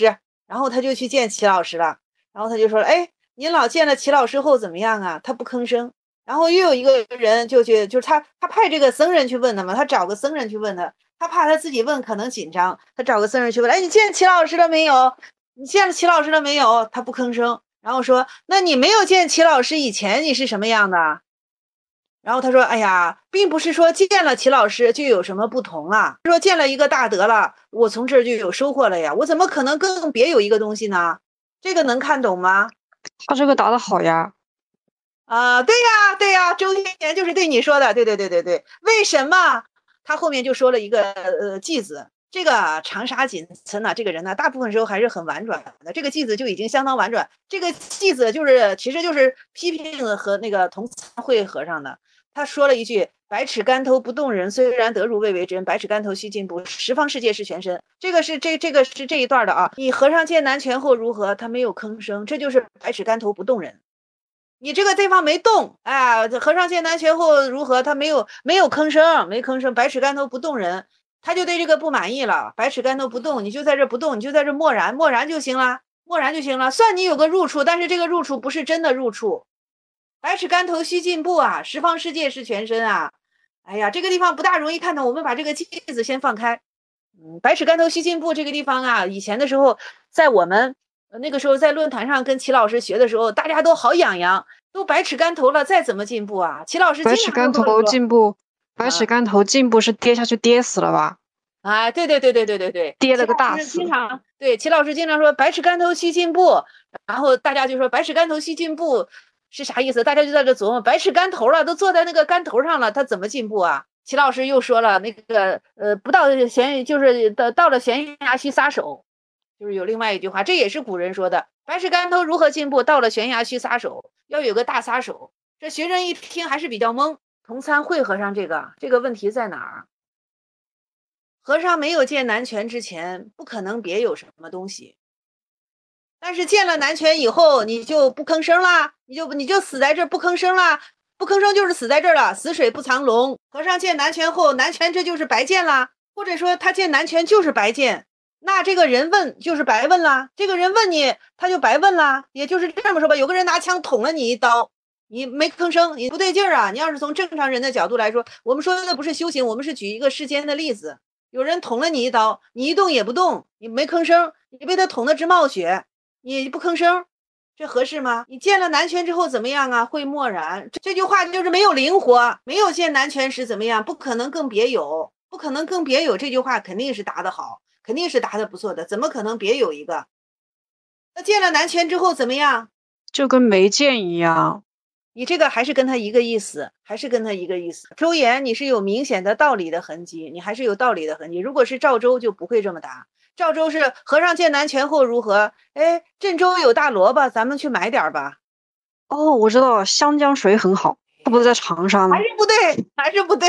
Speaker 1: 然后他就去见齐老师了，然后他就说，哎，您老见了齐老师后怎么样啊？他不吭声。然后又有一个人就去，就是他他派这个僧人去问他嘛，他找个僧人去问他，他怕他自己问可能紧张，他找个僧人去问，哎，你见齐老师了没有？你见了齐老师了没有？他不吭声。然后说，那你没有见齐老师以前你是什么样的？然后他说，哎呀，并不是说见了齐老师就有什么不同了，说见了一个大德了，我从这儿就有收获了呀，我怎么可能更别有一个东西呢？这个能看懂吗？
Speaker 5: 他这个答得好呀。
Speaker 1: 啊、呃，对呀，对呀，周天就是对你说的，对对对对对。为什么？他后面就说了一个呃句子，这个长沙锦村呢，这个人呢，大部分时候还是很婉转的。这个句子就已经相当婉转，这个句子就是其实就是批评和那个同参会和尚的。他说了一句：“百尺竿头不动人，虽然得如未为真。百尺竿头须进步，十方世界是全身。”这个是这这个是这一段的啊。你和尚见南拳后如何？他没有吭声，这就是百尺竿头不动人。你这个地方没动，哎，和尚见南拳后如何？他没有没有吭声，没吭声，百尺竿头不动人，他就对这个不满意了。百尺竿头不动，你就在这不动，你就在这默然，默然就行了，默然就行了。算你有个入处，但是这个入处不是真的入处。百尺竿头须进步啊，十方世界是全身啊。哎呀，这个地方不大容易看懂，我们把这个句子先放开。嗯，百尺竿头须进步这个地方啊，以前的时候，在我们那个时候在论坛上跟齐老师学的时候，大家都好痒痒，都百尺竿头了，再怎么进步啊？齐老师
Speaker 5: 百尺竿头进步，百尺竿头进步是跌下去跌死了吧？
Speaker 1: 啊，对对对对对对对，
Speaker 5: 跌了个大死。
Speaker 1: 经常对齐老师经常说百尺竿头须进步，然后大家就说百尺竿头须进步是啥意思？大家就在这琢磨，百尺竿头了，都坐在那个竿头上了，他怎么进步啊？齐老师又说了那个呃，不到悬就是到到了悬崖须撒手。就是有另外一句话，这也是古人说的，百尺竿头如何进步？到了悬崖须撒手，要有个大撒手。这学生一听还是比较懵。同参会和尚这个这个问题在哪儿？和尚没有见南拳之前，不可能别有什么东西。但是见了南拳以后，你就不吭声啦，你就你就死在这儿不吭声啦，不吭声就是死在这儿了，死水不藏龙。和尚见南拳后，南拳这就是白剑啦，或者说他见南拳就是白剑。那这个人问就是白问啦，这个人问你他就白问啦，也就是这么说吧。有个人拿枪捅了你一刀，你没吭声，你不对劲儿啊。你要是从正常人的角度来说，我们说的不是修行，我们是举一个世间的例子。有人捅了你一刀，你一动也不动，你没吭声，你被他捅得直冒血，你不吭声，这合适吗？你见了南拳之后怎么样啊？会默然。这句话就是没有灵活，没有见南拳时怎么样？不可能更别有，不可能更别有。这句话肯定是答得好。肯定是答得不错的，怎么可能别有一个？那见了南拳之后怎么样？
Speaker 5: 就跟没见一样。
Speaker 1: 你这个还是跟他一个意思，还是跟他一个意思。周延，你是有明显的道理的痕迹，你还是有道理的痕迹。如果是赵州就不会这么答。赵州是和尚见南拳后如何？哎，郑州有大萝卜，咱们去买点吧。
Speaker 5: 哦，我知道了，湘江水很好，它不是在长沙吗？
Speaker 1: 还是不对，还是不对。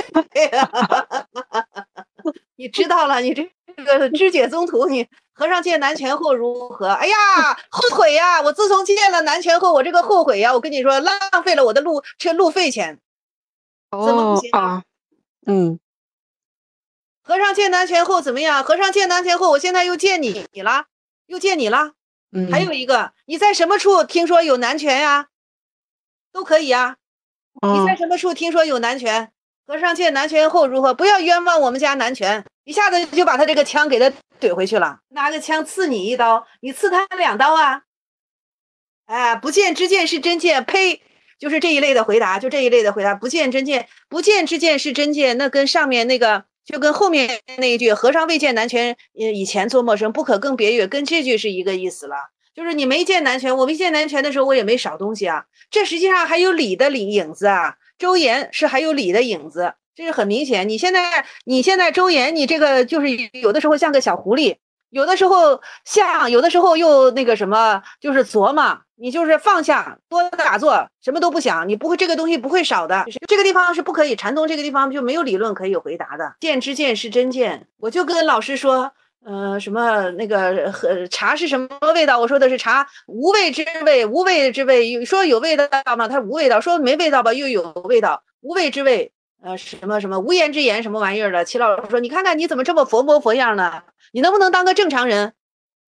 Speaker 1: 你知道了，你这这个肢解宗徒，你和尚见南拳后如何？哎呀，后悔呀！我自从见了南拳后，我这个后悔呀！我跟你说，浪费了我的路车路费钱，怎么不行啊？
Speaker 5: 啊嗯，
Speaker 1: 和尚见南拳后怎么样？和尚见南拳后，我现在又见你你了，又见你了。
Speaker 5: 嗯，
Speaker 1: 还有一个，你在什么处听说有南拳呀？都可以呀。
Speaker 5: 哦、
Speaker 1: 你在什么处听说有南拳？和尚见南拳后如何？不要冤枉我们家南拳，一下子就把他这个枪给他怼回去了，拿个枪刺你一刀，你刺他两刀啊！哎，不见之见是真见，呸！就是这一类的回答，就这一类的回答，不见真见，不见之见是真见，那跟上面那个，就跟后面那一句和尚未见南拳，以前做陌生，不可更别月，跟这句是一个意思了。就是你没见南拳，我没见南拳的时候，我也没少东西啊，这实际上还有理的理影子啊。周延是还有理的影子，这是很明显。你现在你现在周延，你这个就是有的时候像个小狐狸，有的时候像，有的时候又那个什么，就是琢磨，你就是放下，多打坐，什么都不想，你不会这个东西不会少的。这个地方是不可以禅宗，这个地方就没有理论可以回答的。见之见是真见，我就跟老师说。呃，什么那个和茶是什么味道？我说的是茶无味之味，无味之味。说有味道吗？它无味道。说没味道吧，又有味道，无味之味。呃，什么什么无言之言，什么玩意儿的？齐老师说，你看看你怎么这么佛模佛样呢？你能不能当个正常人？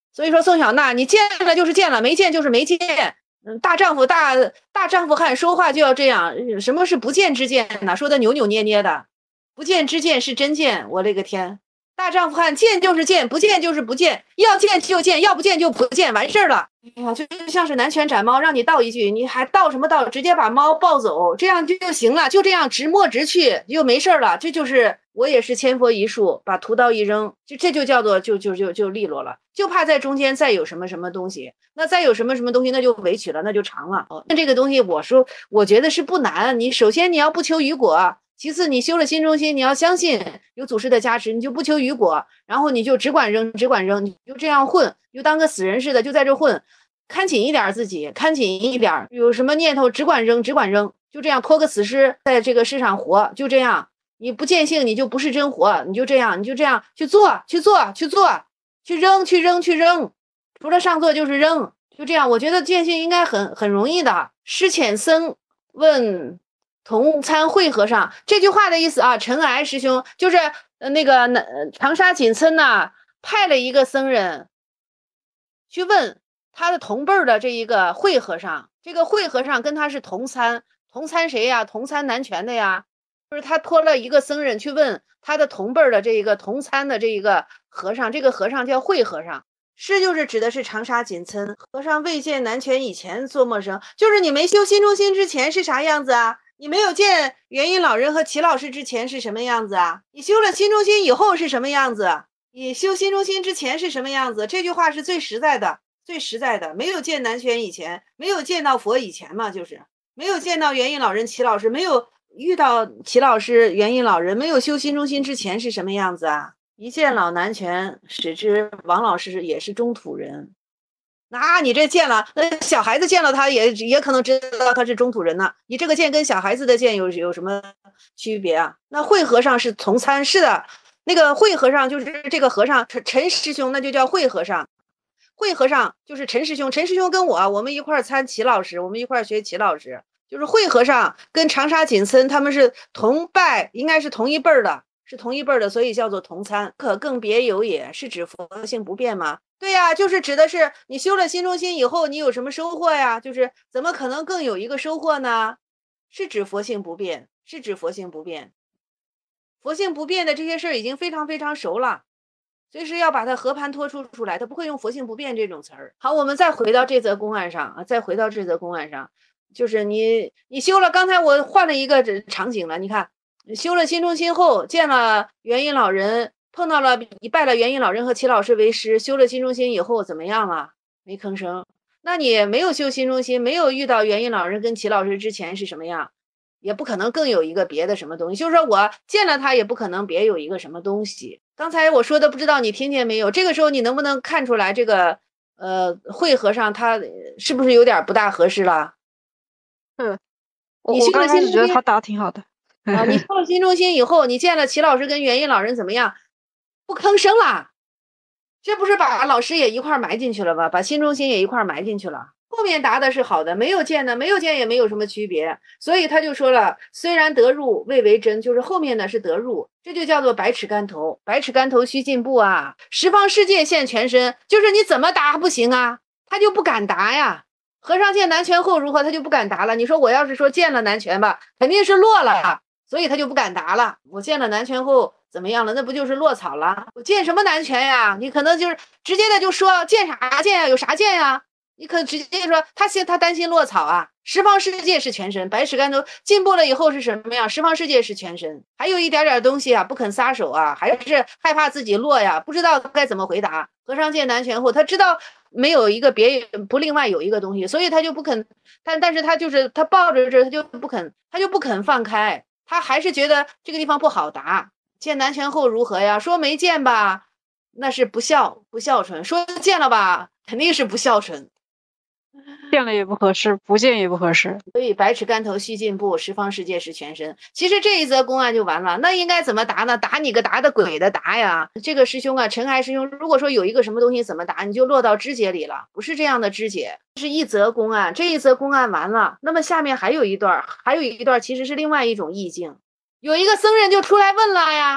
Speaker 1: 所以说宋小娜，你见了就是见了，没见就是没见。嗯，大丈夫大大丈夫汉说话就要这样。什么是不见之见呢？说的扭扭捏捏的，不见之见是真见。我勒个天！大丈夫汉见就是见，不见就是不见，要见就见，要不见就不见，完事儿了。哎呀，就像是南拳斩猫，让你道一句，你还道什么道？直接把猫抱走，这样就就行了，就这样直墨直去，就没事了。这就是我也是千佛一术，把屠刀一扔，就这就叫做就就就就利落了。就怕在中间再有什么什么东西，那再有什么什么东西，那就委屈了，那就长了。那这个东西，我说我觉得是不难。你首先你要不求于果。其次，你修了心中心，你要相信有祖师的加持，你就不求于果，然后你就只管扔，只管扔，你就这样混，就当个死人似的，就在这混，看紧一点自己，看紧一点，有什么念头只管扔，只管扔，就这样拖个死尸在这个世上活，就这样，你不见性，你就不是真活，你就这样，你就这样去做，去做，去做，去扔，去扔，去扔，除了上座就是扔，就这样，我觉得见性应该很很容易的。师浅僧问同参慧和尚，这句话的意思啊，陈癌师兄就是呃那个呃长沙锦村呐，派了一个僧人去问他的同辈儿的这一个慧和尚，这个慧和尚跟他是同参，同参谁呀？同参南拳的呀，就是他托了一个僧人去问他的同辈儿的这一个同参的这一个和尚，这个和尚叫慧和尚。是就是指的是长沙锦村和尚未见南拳以前做陌生，就是你没修心中心之前是啥样子啊？你没有见元音老人和齐老师之前是什么样子啊？你修了心中心以后是什么样子？你修心中心之前是什么样子？这句话是最实在的，最实在的。没有见南拳以前，没有见到佛以前嘛，就是没有见到元音老人、齐老师，没有遇到齐老师、元音老人，没有修心中心之前是什么样子啊？一见老南拳，使之王老师也是中土人。那你这见了，那小孩子见了他也也可能知道他是中土人呢。你这个见跟小孩子的见有有什么区别啊？那慧和尚是从参，是的，那个慧和尚就是这个和尚陈陈师兄，那就叫慧和尚。慧和尚就是陈师兄，陈师兄跟我我们一块参齐老师，我们一块学齐老师，就是慧和尚跟长沙锦森他们是同拜，应该是同一辈儿的。是同一辈儿的，所以叫做同参。可更别有也，是指佛性不变吗？对呀，就是指的是你修了心中心以后，你有什么收获呀？就是怎么可能更有一个收获呢？是指佛性不变，是指佛性不变。佛性不变的这些事儿已经非常非常熟了，所以是要把它和盘托出出来，他不会用佛性不变这种词儿。好，我们再回到这则公案上啊，再回到这则公案上，就是你你修了，刚才我换了一个场景了，你看。修了心中心后，见了元音老人，碰到了拜了元音老人和齐老师为师。修了心中心以后怎么样了？没吭声。那你没有修心中心，没有遇到元音老人跟齐老师之前是什么样？也不可能更有一个别的什么东西。就是说我见了他，也不可能别有一个什么东西。刚才我说的不知道你听见没有？这个时候你能不能看出来这个呃慧和尚他是不是有点不大合适了？
Speaker 5: 嗯，
Speaker 1: 你
Speaker 5: 我刚开始觉得他答挺好的。
Speaker 1: 啊，你修了心中心以后，你见了齐老师跟元音老人怎么样？不吭声了，这不是把老师也一块埋进去了吗？把心中心也一块埋进去了。后面答的是好的，没有见的，没有见也没有什么区别。所以他就说了，虽然得入未为真，就是后面呢是得入，这就叫做百尺竿头。百尺竿头须进步啊，十方世界现全身，就是你怎么答不行啊，他就不敢答呀。和尚见南拳后如何，他就不敢答了。你说我要是说见了南拳吧，肯定是落了。所以他就不敢答了。我见了南拳后怎么样了？那不就是落草了？我见什么南拳呀？你可能就是直接的就说见啥见呀？有啥见呀？你可直接说他现他担心落草啊。十方世界是全身，百尺竿头进步了以后是什么呀？十方世界是全身，还有一点点东西啊，不肯撒手啊，还是害怕自己落呀，不知道该怎么回答。和尚见南拳后，他知道没有一个别不另外有一个东西，所以他就不肯。但但是他就是他抱着这，他就不肯，他就不肯放开。他还是觉得这个地方不好答。见南拳后如何呀？说没见吧，那是不孝不孝顺；说见了吧，肯定是不孝顺。
Speaker 5: 见了也不合适，不见也不合适。
Speaker 1: 所以百尺竿头须进步，十方世界是全身。其实这一则公案就完了，那应该怎么答呢？答你个答的鬼的答呀！这个师兄啊，陈海师兄，如果说有一个什么东西怎么答，你就落到肢解里了，不是这样的肢解。这是一则公案，这一则公案完了，那么下面还有一段，还有一段其实是另外一种意境。有一个僧人就出来问了呀，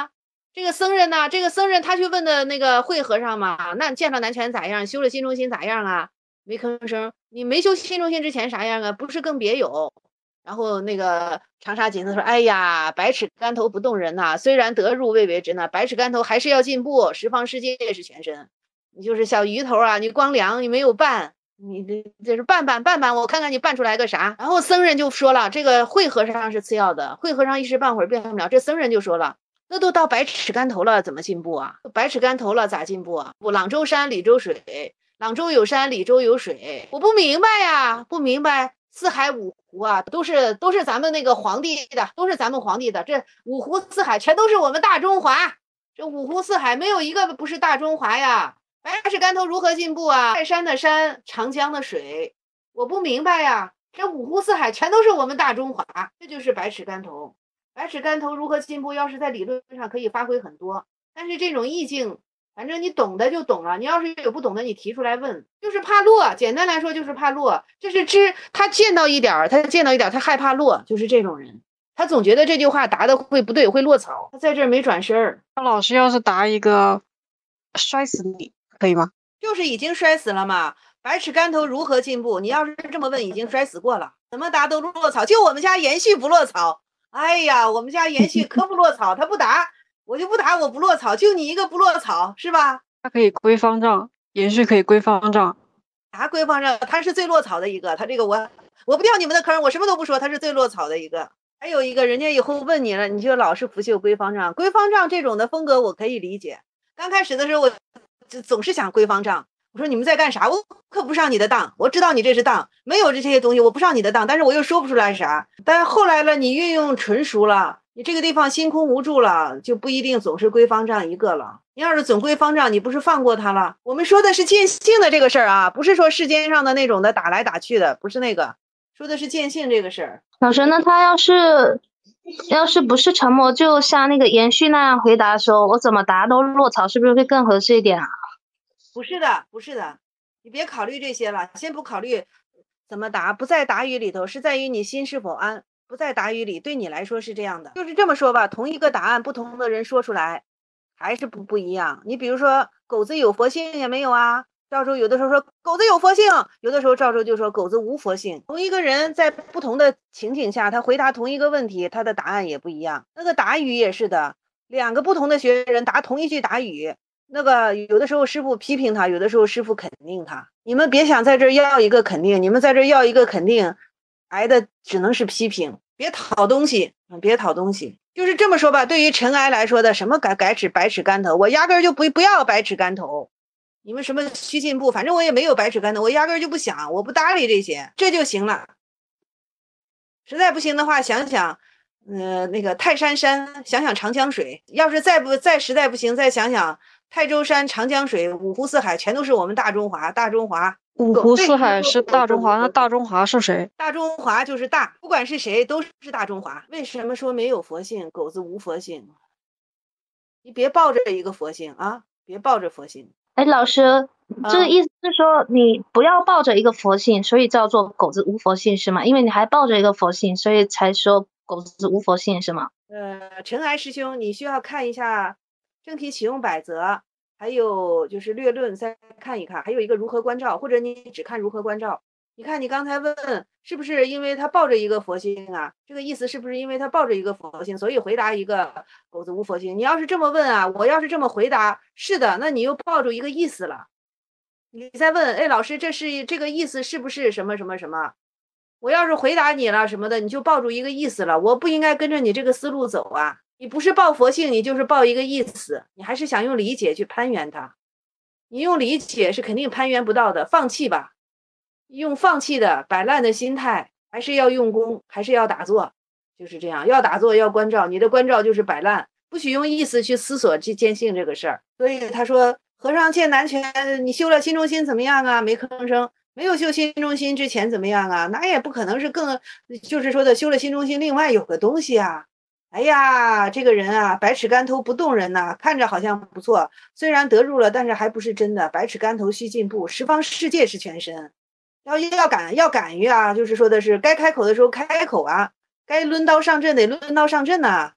Speaker 1: 这个僧人呢，这个僧人他去问的那个慧和尚嘛，那见到南拳咋样？修了心中心咋样啊？没吭声。你没修心中心之前啥样啊？不是更别有。然后那个长沙锦子说：“哎呀，百尺竿头不动人呐、啊，虽然得入未为之呢，百尺竿头还是要进步。十方世界是全身，你就是小鱼头啊，你光量你没有办，你这这是办办办办，我看看你办出来个啥。”然后僧人就说了，这个慧和尚是次要的，慧和尚一时半会儿变不了。这僧人就说了，那都到百尺竿头了，怎么进步啊？百尺竿头了咋进步啊？不，朗州山李州水，朗州有山李州有水，我不明白呀，不明白。四海五湖啊，都是都是咱们那个皇帝的，都是咱们皇帝的。这五湖四海全都是我们大中华，这五湖四海没有一个不是大中华呀。百尺竿头如何进步啊？泰山的山，长江的水，我不明白呀。这五湖四海全都是我们大中华，这就是百尺竿头。百尺竿头如何进步？要是在理论上可以发挥很多，但是这种意境。反正你懂的就懂了，你要是有不懂的，你提出来问，就是怕落。简单来说就是怕落，这是知他见到一点他见到一点他害怕落，就是这种人，他总觉得这句话答的会不对，会落草，他在这儿没转身儿。
Speaker 5: 老师要是答一个摔死你，可以吗？
Speaker 1: 就是已经摔死了嘛，百尺竿头如何进步？你要是这么问，已经摔死过了，怎么答都落草，就我们家延续不落草。哎呀，我们家延续可不落草，他不答。我就不答，我不落草，就你一个不落草，是吧？
Speaker 5: 他可以归方丈，延续可以归方丈。
Speaker 1: 啥归方丈？他是最落草的一个，他这个我我不掉你们的坑，我什么都不说，他是最落草的一个。还有一个人家以后问你了，你就老是拂袖归方丈。归方丈这种的风格我可以理解。刚开始的时候我总是想归方丈，我说你们在干啥？我可不上你的当，我知道你这是当，没有这些东西我不上你的当，但是我又说不出来啥。但是后来了，你运用纯熟了。你这个地方心空无助了，就不一定总是归方丈一个了。你要是总归方丈，你不是放过他了？我们说的是见性的这个事儿啊，不是说世间上的那种的打来打去的，不是那个，说的是见性这个事儿。
Speaker 6: 老师，那他要是要是不是沉默，就像那个延续那样回答的时候，我怎么答都落草，是不是会更合适一点啊？
Speaker 1: 不是的，不是的，你别考虑这些了，先不考虑怎么答，不在答语里头，是在于你心是否安。不在答语里，对你来说是这样的，就是这么说吧，同一个答案，不同的人说出来还是不不一样。你比如说狗子有佛性也没有啊，赵州有的时候说狗子有佛性，有的时候赵州就说狗子无佛性。同一个人在不同的情景下，他回答同一个问题，他的答案也不一样。那个答语也是的，两个不同的学人答同一句答语，那个有的时候师傅批评他，有的时候师傅肯定他。你们别想在这儿要一个肯定，你们在这儿要一个肯定，挨的只能是批评。别讨东西，别讨东西，就是这么说吧。对于尘埃来说的，什么改改尺百尺竿头，我压根儿就不不要百尺竿头。你们什么须进步，反正我也没有百尺竿头，我压根儿就不想，我不搭理这些，这就行了。实在不行的话，想想，呃，那个泰山山，想想长江水。要是再不再实在不行，再想想泰州山、长江水、五湖四海，全都是我们大中华，大中华。
Speaker 5: 五湖四海是大中华，那大中华是谁？
Speaker 1: 大中华就是大，不管是谁都是大中华。为什么说没有佛性？狗子无佛性。你别抱着一个佛性啊，别抱着佛性。
Speaker 6: 哎，老师，这个意思是说你不要抱着一个佛性，所以叫做狗子无佛性是吗？因为你还抱着一个佛性，所以才说狗子无佛性是吗？
Speaker 1: 呃，尘埃师兄，你需要看一下正题启用百则。还有就是略论再看一看，还有一个如何关照，或者你只看如何关照。你看你刚才问是不是因为他抱着一个佛性啊？这个意思是不是因为他抱着一个佛性，所以回答一个狗子无佛性？你要是这么问啊，我要是这么回答，是的，那你又抱住一个意思了。你再问，哎，老师，这是这个意思是不是什么什么什么？我要是回答你了什么的，你就抱住一个意思了，我不应该跟着你这个思路走啊。你不是抱佛性，你就是抱一个意思，你还是想用理解去攀援它。你用理解是肯定攀援不到的，放弃吧。用放弃的摆烂的心态，还是要用功，还是要打坐，就是这样。要打坐，要关照，你的关照就是摆烂，不许用意思去思索去坚信这个事儿。所以他说，和尚见南拳，你修了心中心怎么样啊？没吭声。没有修心中心之前怎么样啊？那也不可能是更，就是说的修了心中心，另外有个东西啊。哎呀，这个人啊，百尺竿头不动人呐、啊，看着好像不错，虽然得入了，但是还不是真的。百尺竿头须进步，十方世界是全身。要要敢要敢于啊，就是说的是该开口的时候开口啊，该抡刀上阵得抡刀上阵呐、啊。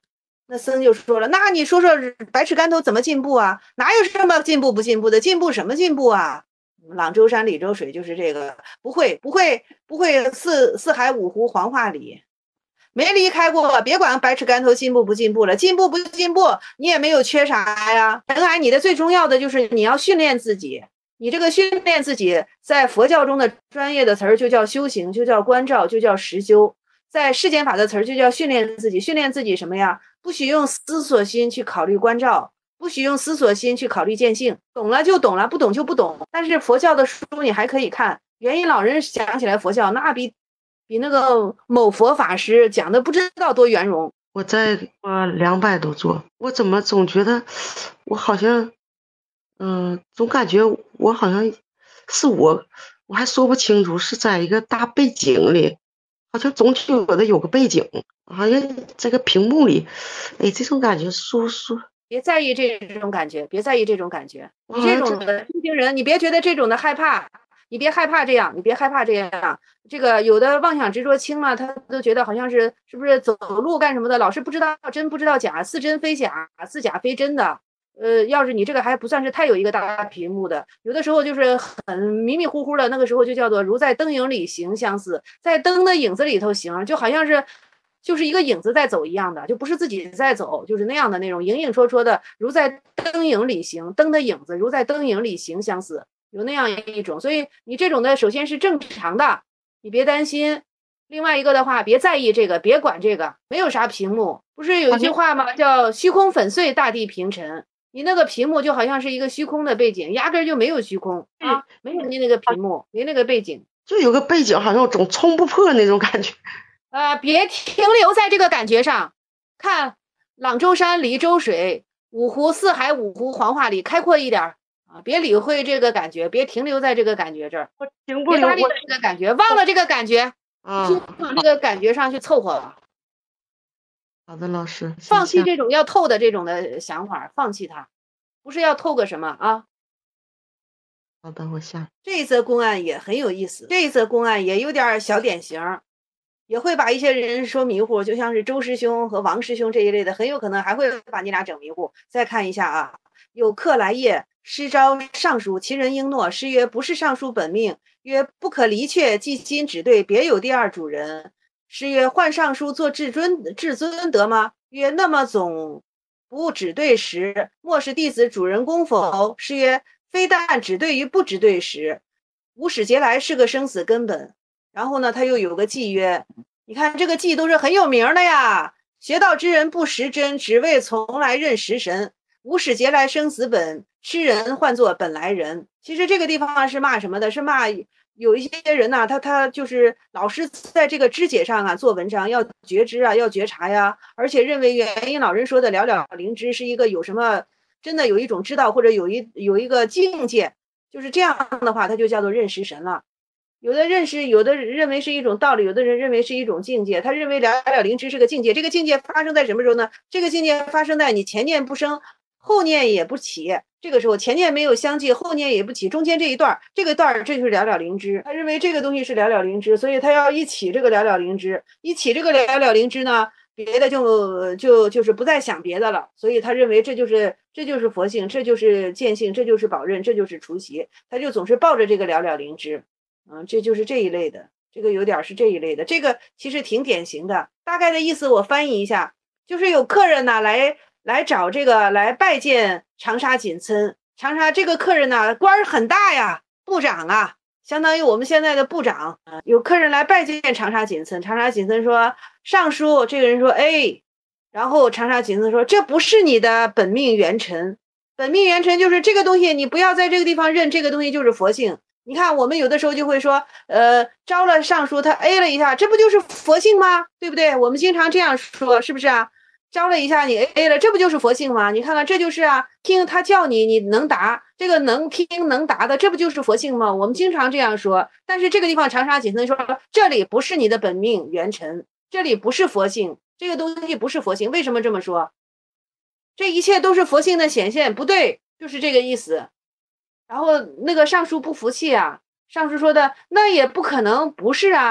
Speaker 1: 那僧就说了，那你说说百尺竿头怎么进步啊？哪有什么进步不进步的？进步什么进步啊？朗州山李州水就是这个，不会不会不会四四海五湖黄花里，没离开过，别管百尺竿头进步不进步了，进步不进步你也没有缺啥呀。人爱你的最重要的就是你要训练自己，你这个训练自己在佛教中的专业的词儿就叫修行，就叫关照，就叫实修。在世间法的词儿就叫训练自己，训练自己什么呀？不许用思索心去考虑关照，不许用思索心去考虑见性，懂了就懂了，不懂就不懂。但是佛教的书你还可以看，元音老人讲起来佛教那比比那个某佛法师讲的不知道多圆融。
Speaker 8: 我在呃两百多座，我怎么总觉得我好像，嗯、呃，总感觉我好像是我，我还说不清楚，是在一个大背景里。好像总觉得有个背景，好像这个屏幕里，哎，这种感觉舒舒。
Speaker 1: 别在意这种感觉，别在意这种感觉。你这种的修行人，你别觉得这种的害怕，你别害怕这样，你别害怕这样。这个有的妄想执着轻了，他都觉得好像是是不是走路干什么的，老是不知道真不知道假，似真非假，似假非真的。呃，要是你这个还不算是太有一个大屏幕的，有的时候就是很迷迷糊糊的，那个时候就叫做如在灯影里行相似，在灯的影子里头行，就好像是就是一个影子在走一样的，就不是自己在走，就是那样的那种影影绰绰的，如在灯影里行，灯的影子如在灯影里行相似，有那样一种。所以你这种的首先是正常的，你别担心。另外一个的话，别在意这个，别管这个，没有啥屏幕。不是有一句话吗？叫虚空粉碎，大地平沉。你那个屏幕就好像是一个虚空的背景，压根儿就没有虚空啊，没有你那个屏幕，没那个背景，
Speaker 8: 就有个背景，好像总冲不破那种感觉。
Speaker 1: 啊、呃，别停留在这个感觉上，看朗州山离州水，五湖四海五湖黄花里，开阔一点啊，别理会这个感觉，别停留在这个感觉这儿，
Speaker 8: 我停不
Speaker 1: 别搭理这个感觉，忘了这个感觉，
Speaker 8: 啊，
Speaker 1: 就往这个感觉上去凑合。
Speaker 8: 好的，老师，
Speaker 1: 放弃这种要透的这种的想法，放弃它，不是要透个什么啊。
Speaker 8: 好的，我下。
Speaker 1: 这一则公案也很有意思，这一则公案也有点小典型，也会把一些人说迷糊，就像是周师兄和王师兄这一类的，很有可能还会把你俩整迷糊。再看一下啊，有客来谒，师召上书，其人应诺。师曰：不是上书本命。曰：不可离却，即今只对别有第二主人。师曰：换上书做至尊，至尊得吗？曰：那么总不只对时，莫是弟子主人公否？师曰：非但只对于不只对时，无始劫来是个生死根本。然后呢，他又有个偈曰，你看这个偈都是很有名的呀。学道之人不识真，只为从来认识神。无始劫来生死本，痴人唤作本来人。其实这个地方是骂什么的？是骂有一些人呐、啊，他他就是老是在这个知解上啊做文章，要觉知啊，要觉察呀，而且认为元音老人说的了了灵知是一个有什么真的有一种知道，或者有一有一个境界，就是这样的话，他就叫做认识神了。有的认识，有的认为是一种道理，有的人认为是一种境界。他认为了了灵知是个境界，这个境界发生在什么时候呢？这个境界发生在你前念不生，后念也不起。这个时候前念没有相继，后念也不起，中间这一段，这个段这就是了了灵知。他认为这个东西是了了灵知，所以他要一起这个了了灵知，一起这个了了灵知呢，别的就就就是不再想别的了。所以他认为这就是这就是佛性，这就是见性，这就是宝刃，这就是除习。他就总是抱着这个了了灵知。嗯，这就是这一类的，这个有点是这一类的，这个其实挺典型的。大概的意思我翻译一下，就是有客人呢来来找这个来拜见长沙锦村，长沙这个客人呢官儿很大呀，部长啊，相当于我们现在的部长。嗯、有客人来拜见长沙锦村，长沙锦村说上书，这个人说哎，然后长沙锦村说这不是你的本命元辰，本命元辰就是这个东西，你不要在这个地方认这个东西就是佛性。你看我们有的时候就会说呃招了上书他 A 了一下，这不就是佛性吗？对不对？我们经常这样说，是不是啊？招了一下你 A 了，这不就是佛性吗？你看看这就是啊，听他叫你你能答，这个能听能答的，这不就是佛性吗？我们经常这样说。但是这个地方长沙锦村说这里不是你的本命元辰，这里不是佛性，这个东西不是佛性。为什么这么说？这一切都是佛性的显现，不对，就是这个意思。然后那个上书不服气啊，上书说的那也不可能不是啊，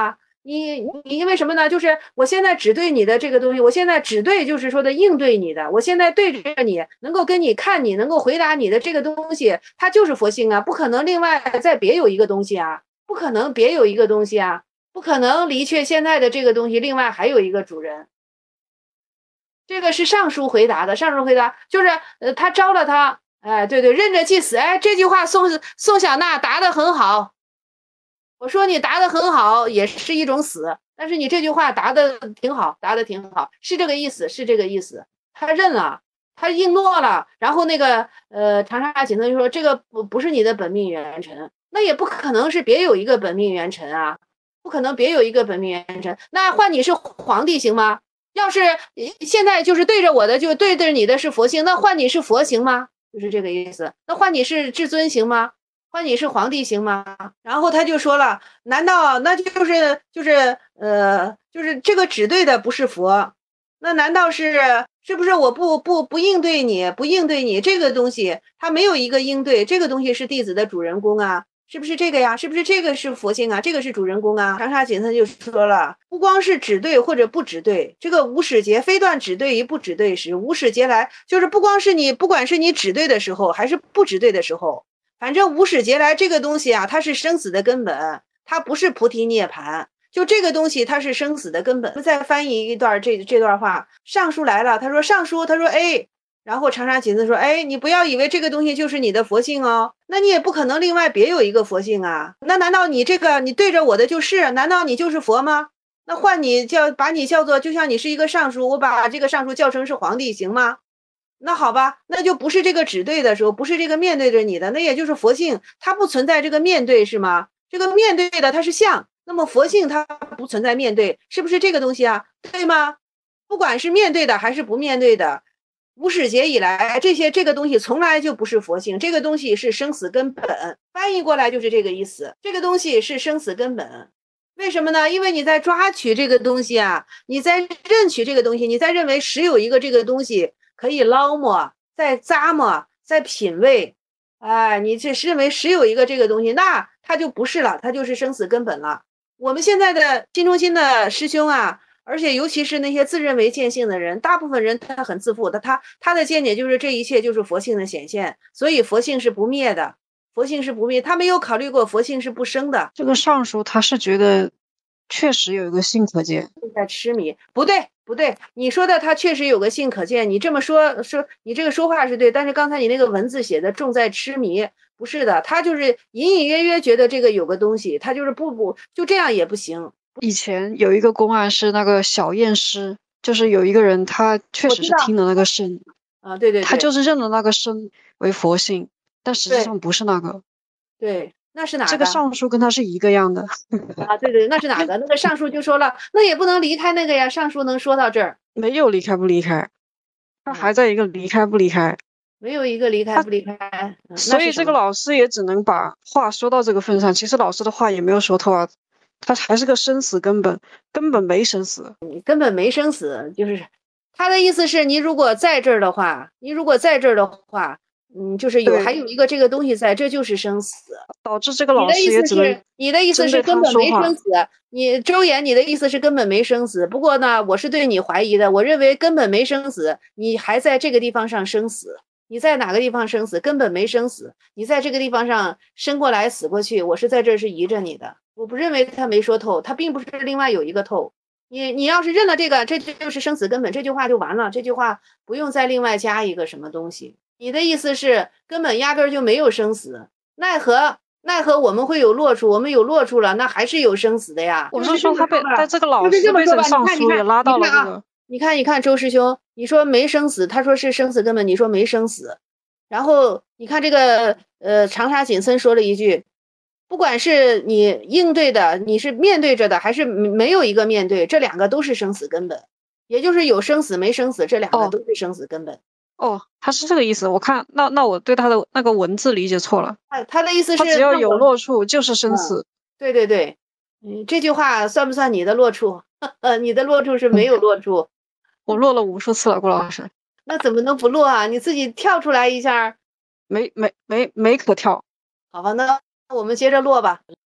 Speaker 1: 你你因为什么呢？就是我现在只对你的这个东西，我现在只对就是说的应对你的，我现在对着你，能够跟你看你，能够回答你的这个东西，它就是佛性啊，不可能另外再别有一个东西啊，不可能别有一个东西啊，不可能离却现在的这个东西，另外还有一个主人。这个是上书回答的，上书回答就是呃，他招了他，哎，对对，认着即死，哎，这句话宋宋小娜答得很好。我说你答得很好，也是一种死，但是你这句话答得挺好，答得挺好，是这个意思，是这个意思。他认了，他应诺了，然后那个呃长沙锦村就说这个不不是你的本命元辰，那也不可能是别有一个本命元辰啊，不可能别有一个本命元辰。那换你是皇帝行吗？要是现在就是对着我的就对着你的是佛性，那换你是佛行吗？就是这个意思。那换你是至尊行吗？换你是皇帝行吗？然后他就说了，难道那就是就是呃就是这个只对的不是佛？那难道是是不是我不不不应对你不应对你这个东西，它没有一个应对，这个东西是弟子的主人公啊？是不是这个呀？是不是这个是佛性啊？这个是主人公啊？长沙锦村就说了，不光是只对或者不只对，这个无始劫非断只对于不只对时，无始劫来就是不光是你，不管是你只对的时候还是不只对的时候。反正无始劫来这个东西啊，它是生死的根本，它不是菩提涅槃。就这个东西，它是生死的根本。再翻译一段这这段话，上书来了，他说上书，他说哎，然后长沙锦村说哎，你不要以为这个东西就是你的佛性哦，那你也不可能另外别有一个佛性啊。那难道你这个你对着我的就是？难道你就是佛吗？那换你叫把你叫做，就像你是一个尚书，我把这个尚书叫成是皇帝行吗？那好吧，那就不是这个只对的时候，不是这个面对着你的，那也就是佛性，它不存在这个面对是吗？这个面对的它是相，那么佛性它不存在面对，是不是这个东西啊？对吗？不管是面对的还是不面对的，无始劫以来这些这个东西从来就不是佛性，这个东西是生死根本，翻译过来就是这个意思，这个东西是生死根本。为什么呢？因为你在抓取这个东西啊，你在认取这个东西，你在认为实有一个这个东西可以捞摸，再咂摸，再品味，哎，你这认为实有一个这个东西，那它就不是了，它就是生死根本了。我们现在的新中心的师兄啊，而且尤其是那些自认为见性的人，大部分人他很自负的，他他的见解就是这一切就是佛性的显现，所以佛性是不灭的，佛性是不灭，他没有考虑过佛性是不生的。
Speaker 5: 这个上书他是觉得确实有一个性可见，
Speaker 1: 在痴迷，不对不对，你说的他确实有个性可见，你这么说说你这个说话是对，但是刚才你那个文字写的重在痴迷，不是的，他就是隐隐约约觉得这个有个东西，他就是不不就这样也不行。
Speaker 5: 以前有一个公案是那个小验师，就是有一个人他确实是听了那个声
Speaker 1: 啊，对对对，
Speaker 5: 他就是认了那个声为佛性，但实际上不是那个。
Speaker 1: 对，那是哪个？
Speaker 5: 这个上书跟他是一个样的。
Speaker 1: 啊，对对，那是哪个？那个上书就说了，那也不能离开那个呀。上书能说到这儿，
Speaker 5: 没有离开不离开，他还在一个离开不离开，
Speaker 1: 没有一个离开不离开。嗯、
Speaker 5: 所以这个老师也只能把话说到这个份上。其实老师的话也没有说透啊，他还是个生死根本，根本没生死，
Speaker 1: 你根本没生死，就是他的意思是你如果在这儿的话，你如果在这儿的话。嗯，就是有还有一个这个东西在，这就是生死，
Speaker 5: 导致这个老师也只能
Speaker 1: 你的意思是根本没生死。你周岩，你的意思是根本没生死。不过呢，我是对你怀疑的，我认为根本没生死，你还在这个地方上生死。你在哪个地方生死？根本没生死。你在这个地方上生过来死过去，我是在这儿是依着你的。我不认为他没说透，他并不是另外有一个透。你你要是认了这个，这就是生死根本，这句话就完了。这句话不用再另外加一个什么东西。你的意思是根本压根儿就没有生死，奈何奈何我们会有落处，我们有落处了，那还是有生死的呀。
Speaker 5: 我是说他被在这个老师被这个上书也拉到了这个。
Speaker 1: 你看你看周师兄，你说没生死，他说是生死根本，你说没生死。然后你看这个呃长沙锦森说了一句，不管是你应对的，你是面对着的，还是没有一个面对，这两个都是生死根本，也就是有生死没生死，这两个都是生死根本。
Speaker 5: 哦哦，他是这个意思。我看那那我对他的那个文字理解错了。
Speaker 1: 他他的意思是，
Speaker 5: 他只要有落处就是生死。
Speaker 1: 嗯、对对对，嗯，这句话算不算你的落处？呃，你的落处是没有落处。
Speaker 5: 我落了无数次了，顾老师。
Speaker 1: 那怎么能不落啊？你自己跳出来一下。
Speaker 5: 没没没没可跳。
Speaker 1: 好吧，那我们接着落吧。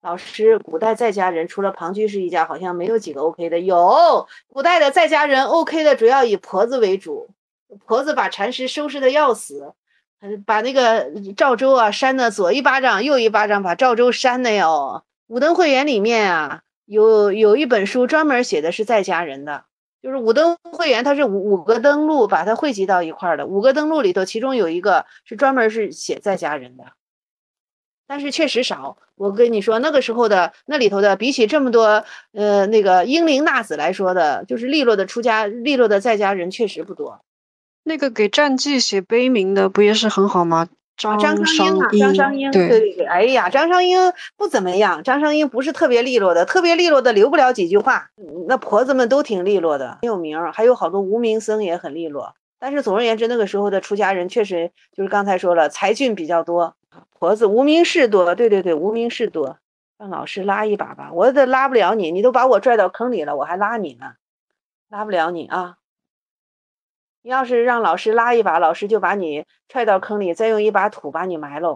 Speaker 1: 老师，古代在家人除了庞居士一家，好像没有几个 OK 的。有古代的在家人 OK 的，主要以婆子为主。婆子把禅师收拾的要死，把那个赵州啊扇的左一巴掌右一巴掌，把赵州扇的哟。武登会元里面啊，有有一本书专门写的是在家人的，就是武登会元，它是五五个登录把它汇集到一块儿的。五个登录里头，其中有一个是专门是写在家人的。但是确实少，我跟你说，那个时候的那里头的，比起这么多呃那个英灵纳子来说的，就是利落的出家、利落的在家人确实不多。
Speaker 5: 那个给战绩写碑名的不也是很好吗？张
Speaker 1: 张商英啊，张商英，对对对，哎呀，张商英不怎么样，张商英不是特别利落的，特别利落的留不了几句话。那婆子们都挺利落的，很有名，还有好多无名僧也很利落。但是总而言之，那个时候的出家人确实就是刚才说了，才俊比较多。婆子无名氏多，对对对，无名氏多。让老师拉一把吧，我这拉不了你，你都把我拽到坑里了，我还拉你呢，拉不了你啊！你要是让老师拉一把，老师就把你踹到坑里，再用一把土把你埋喽。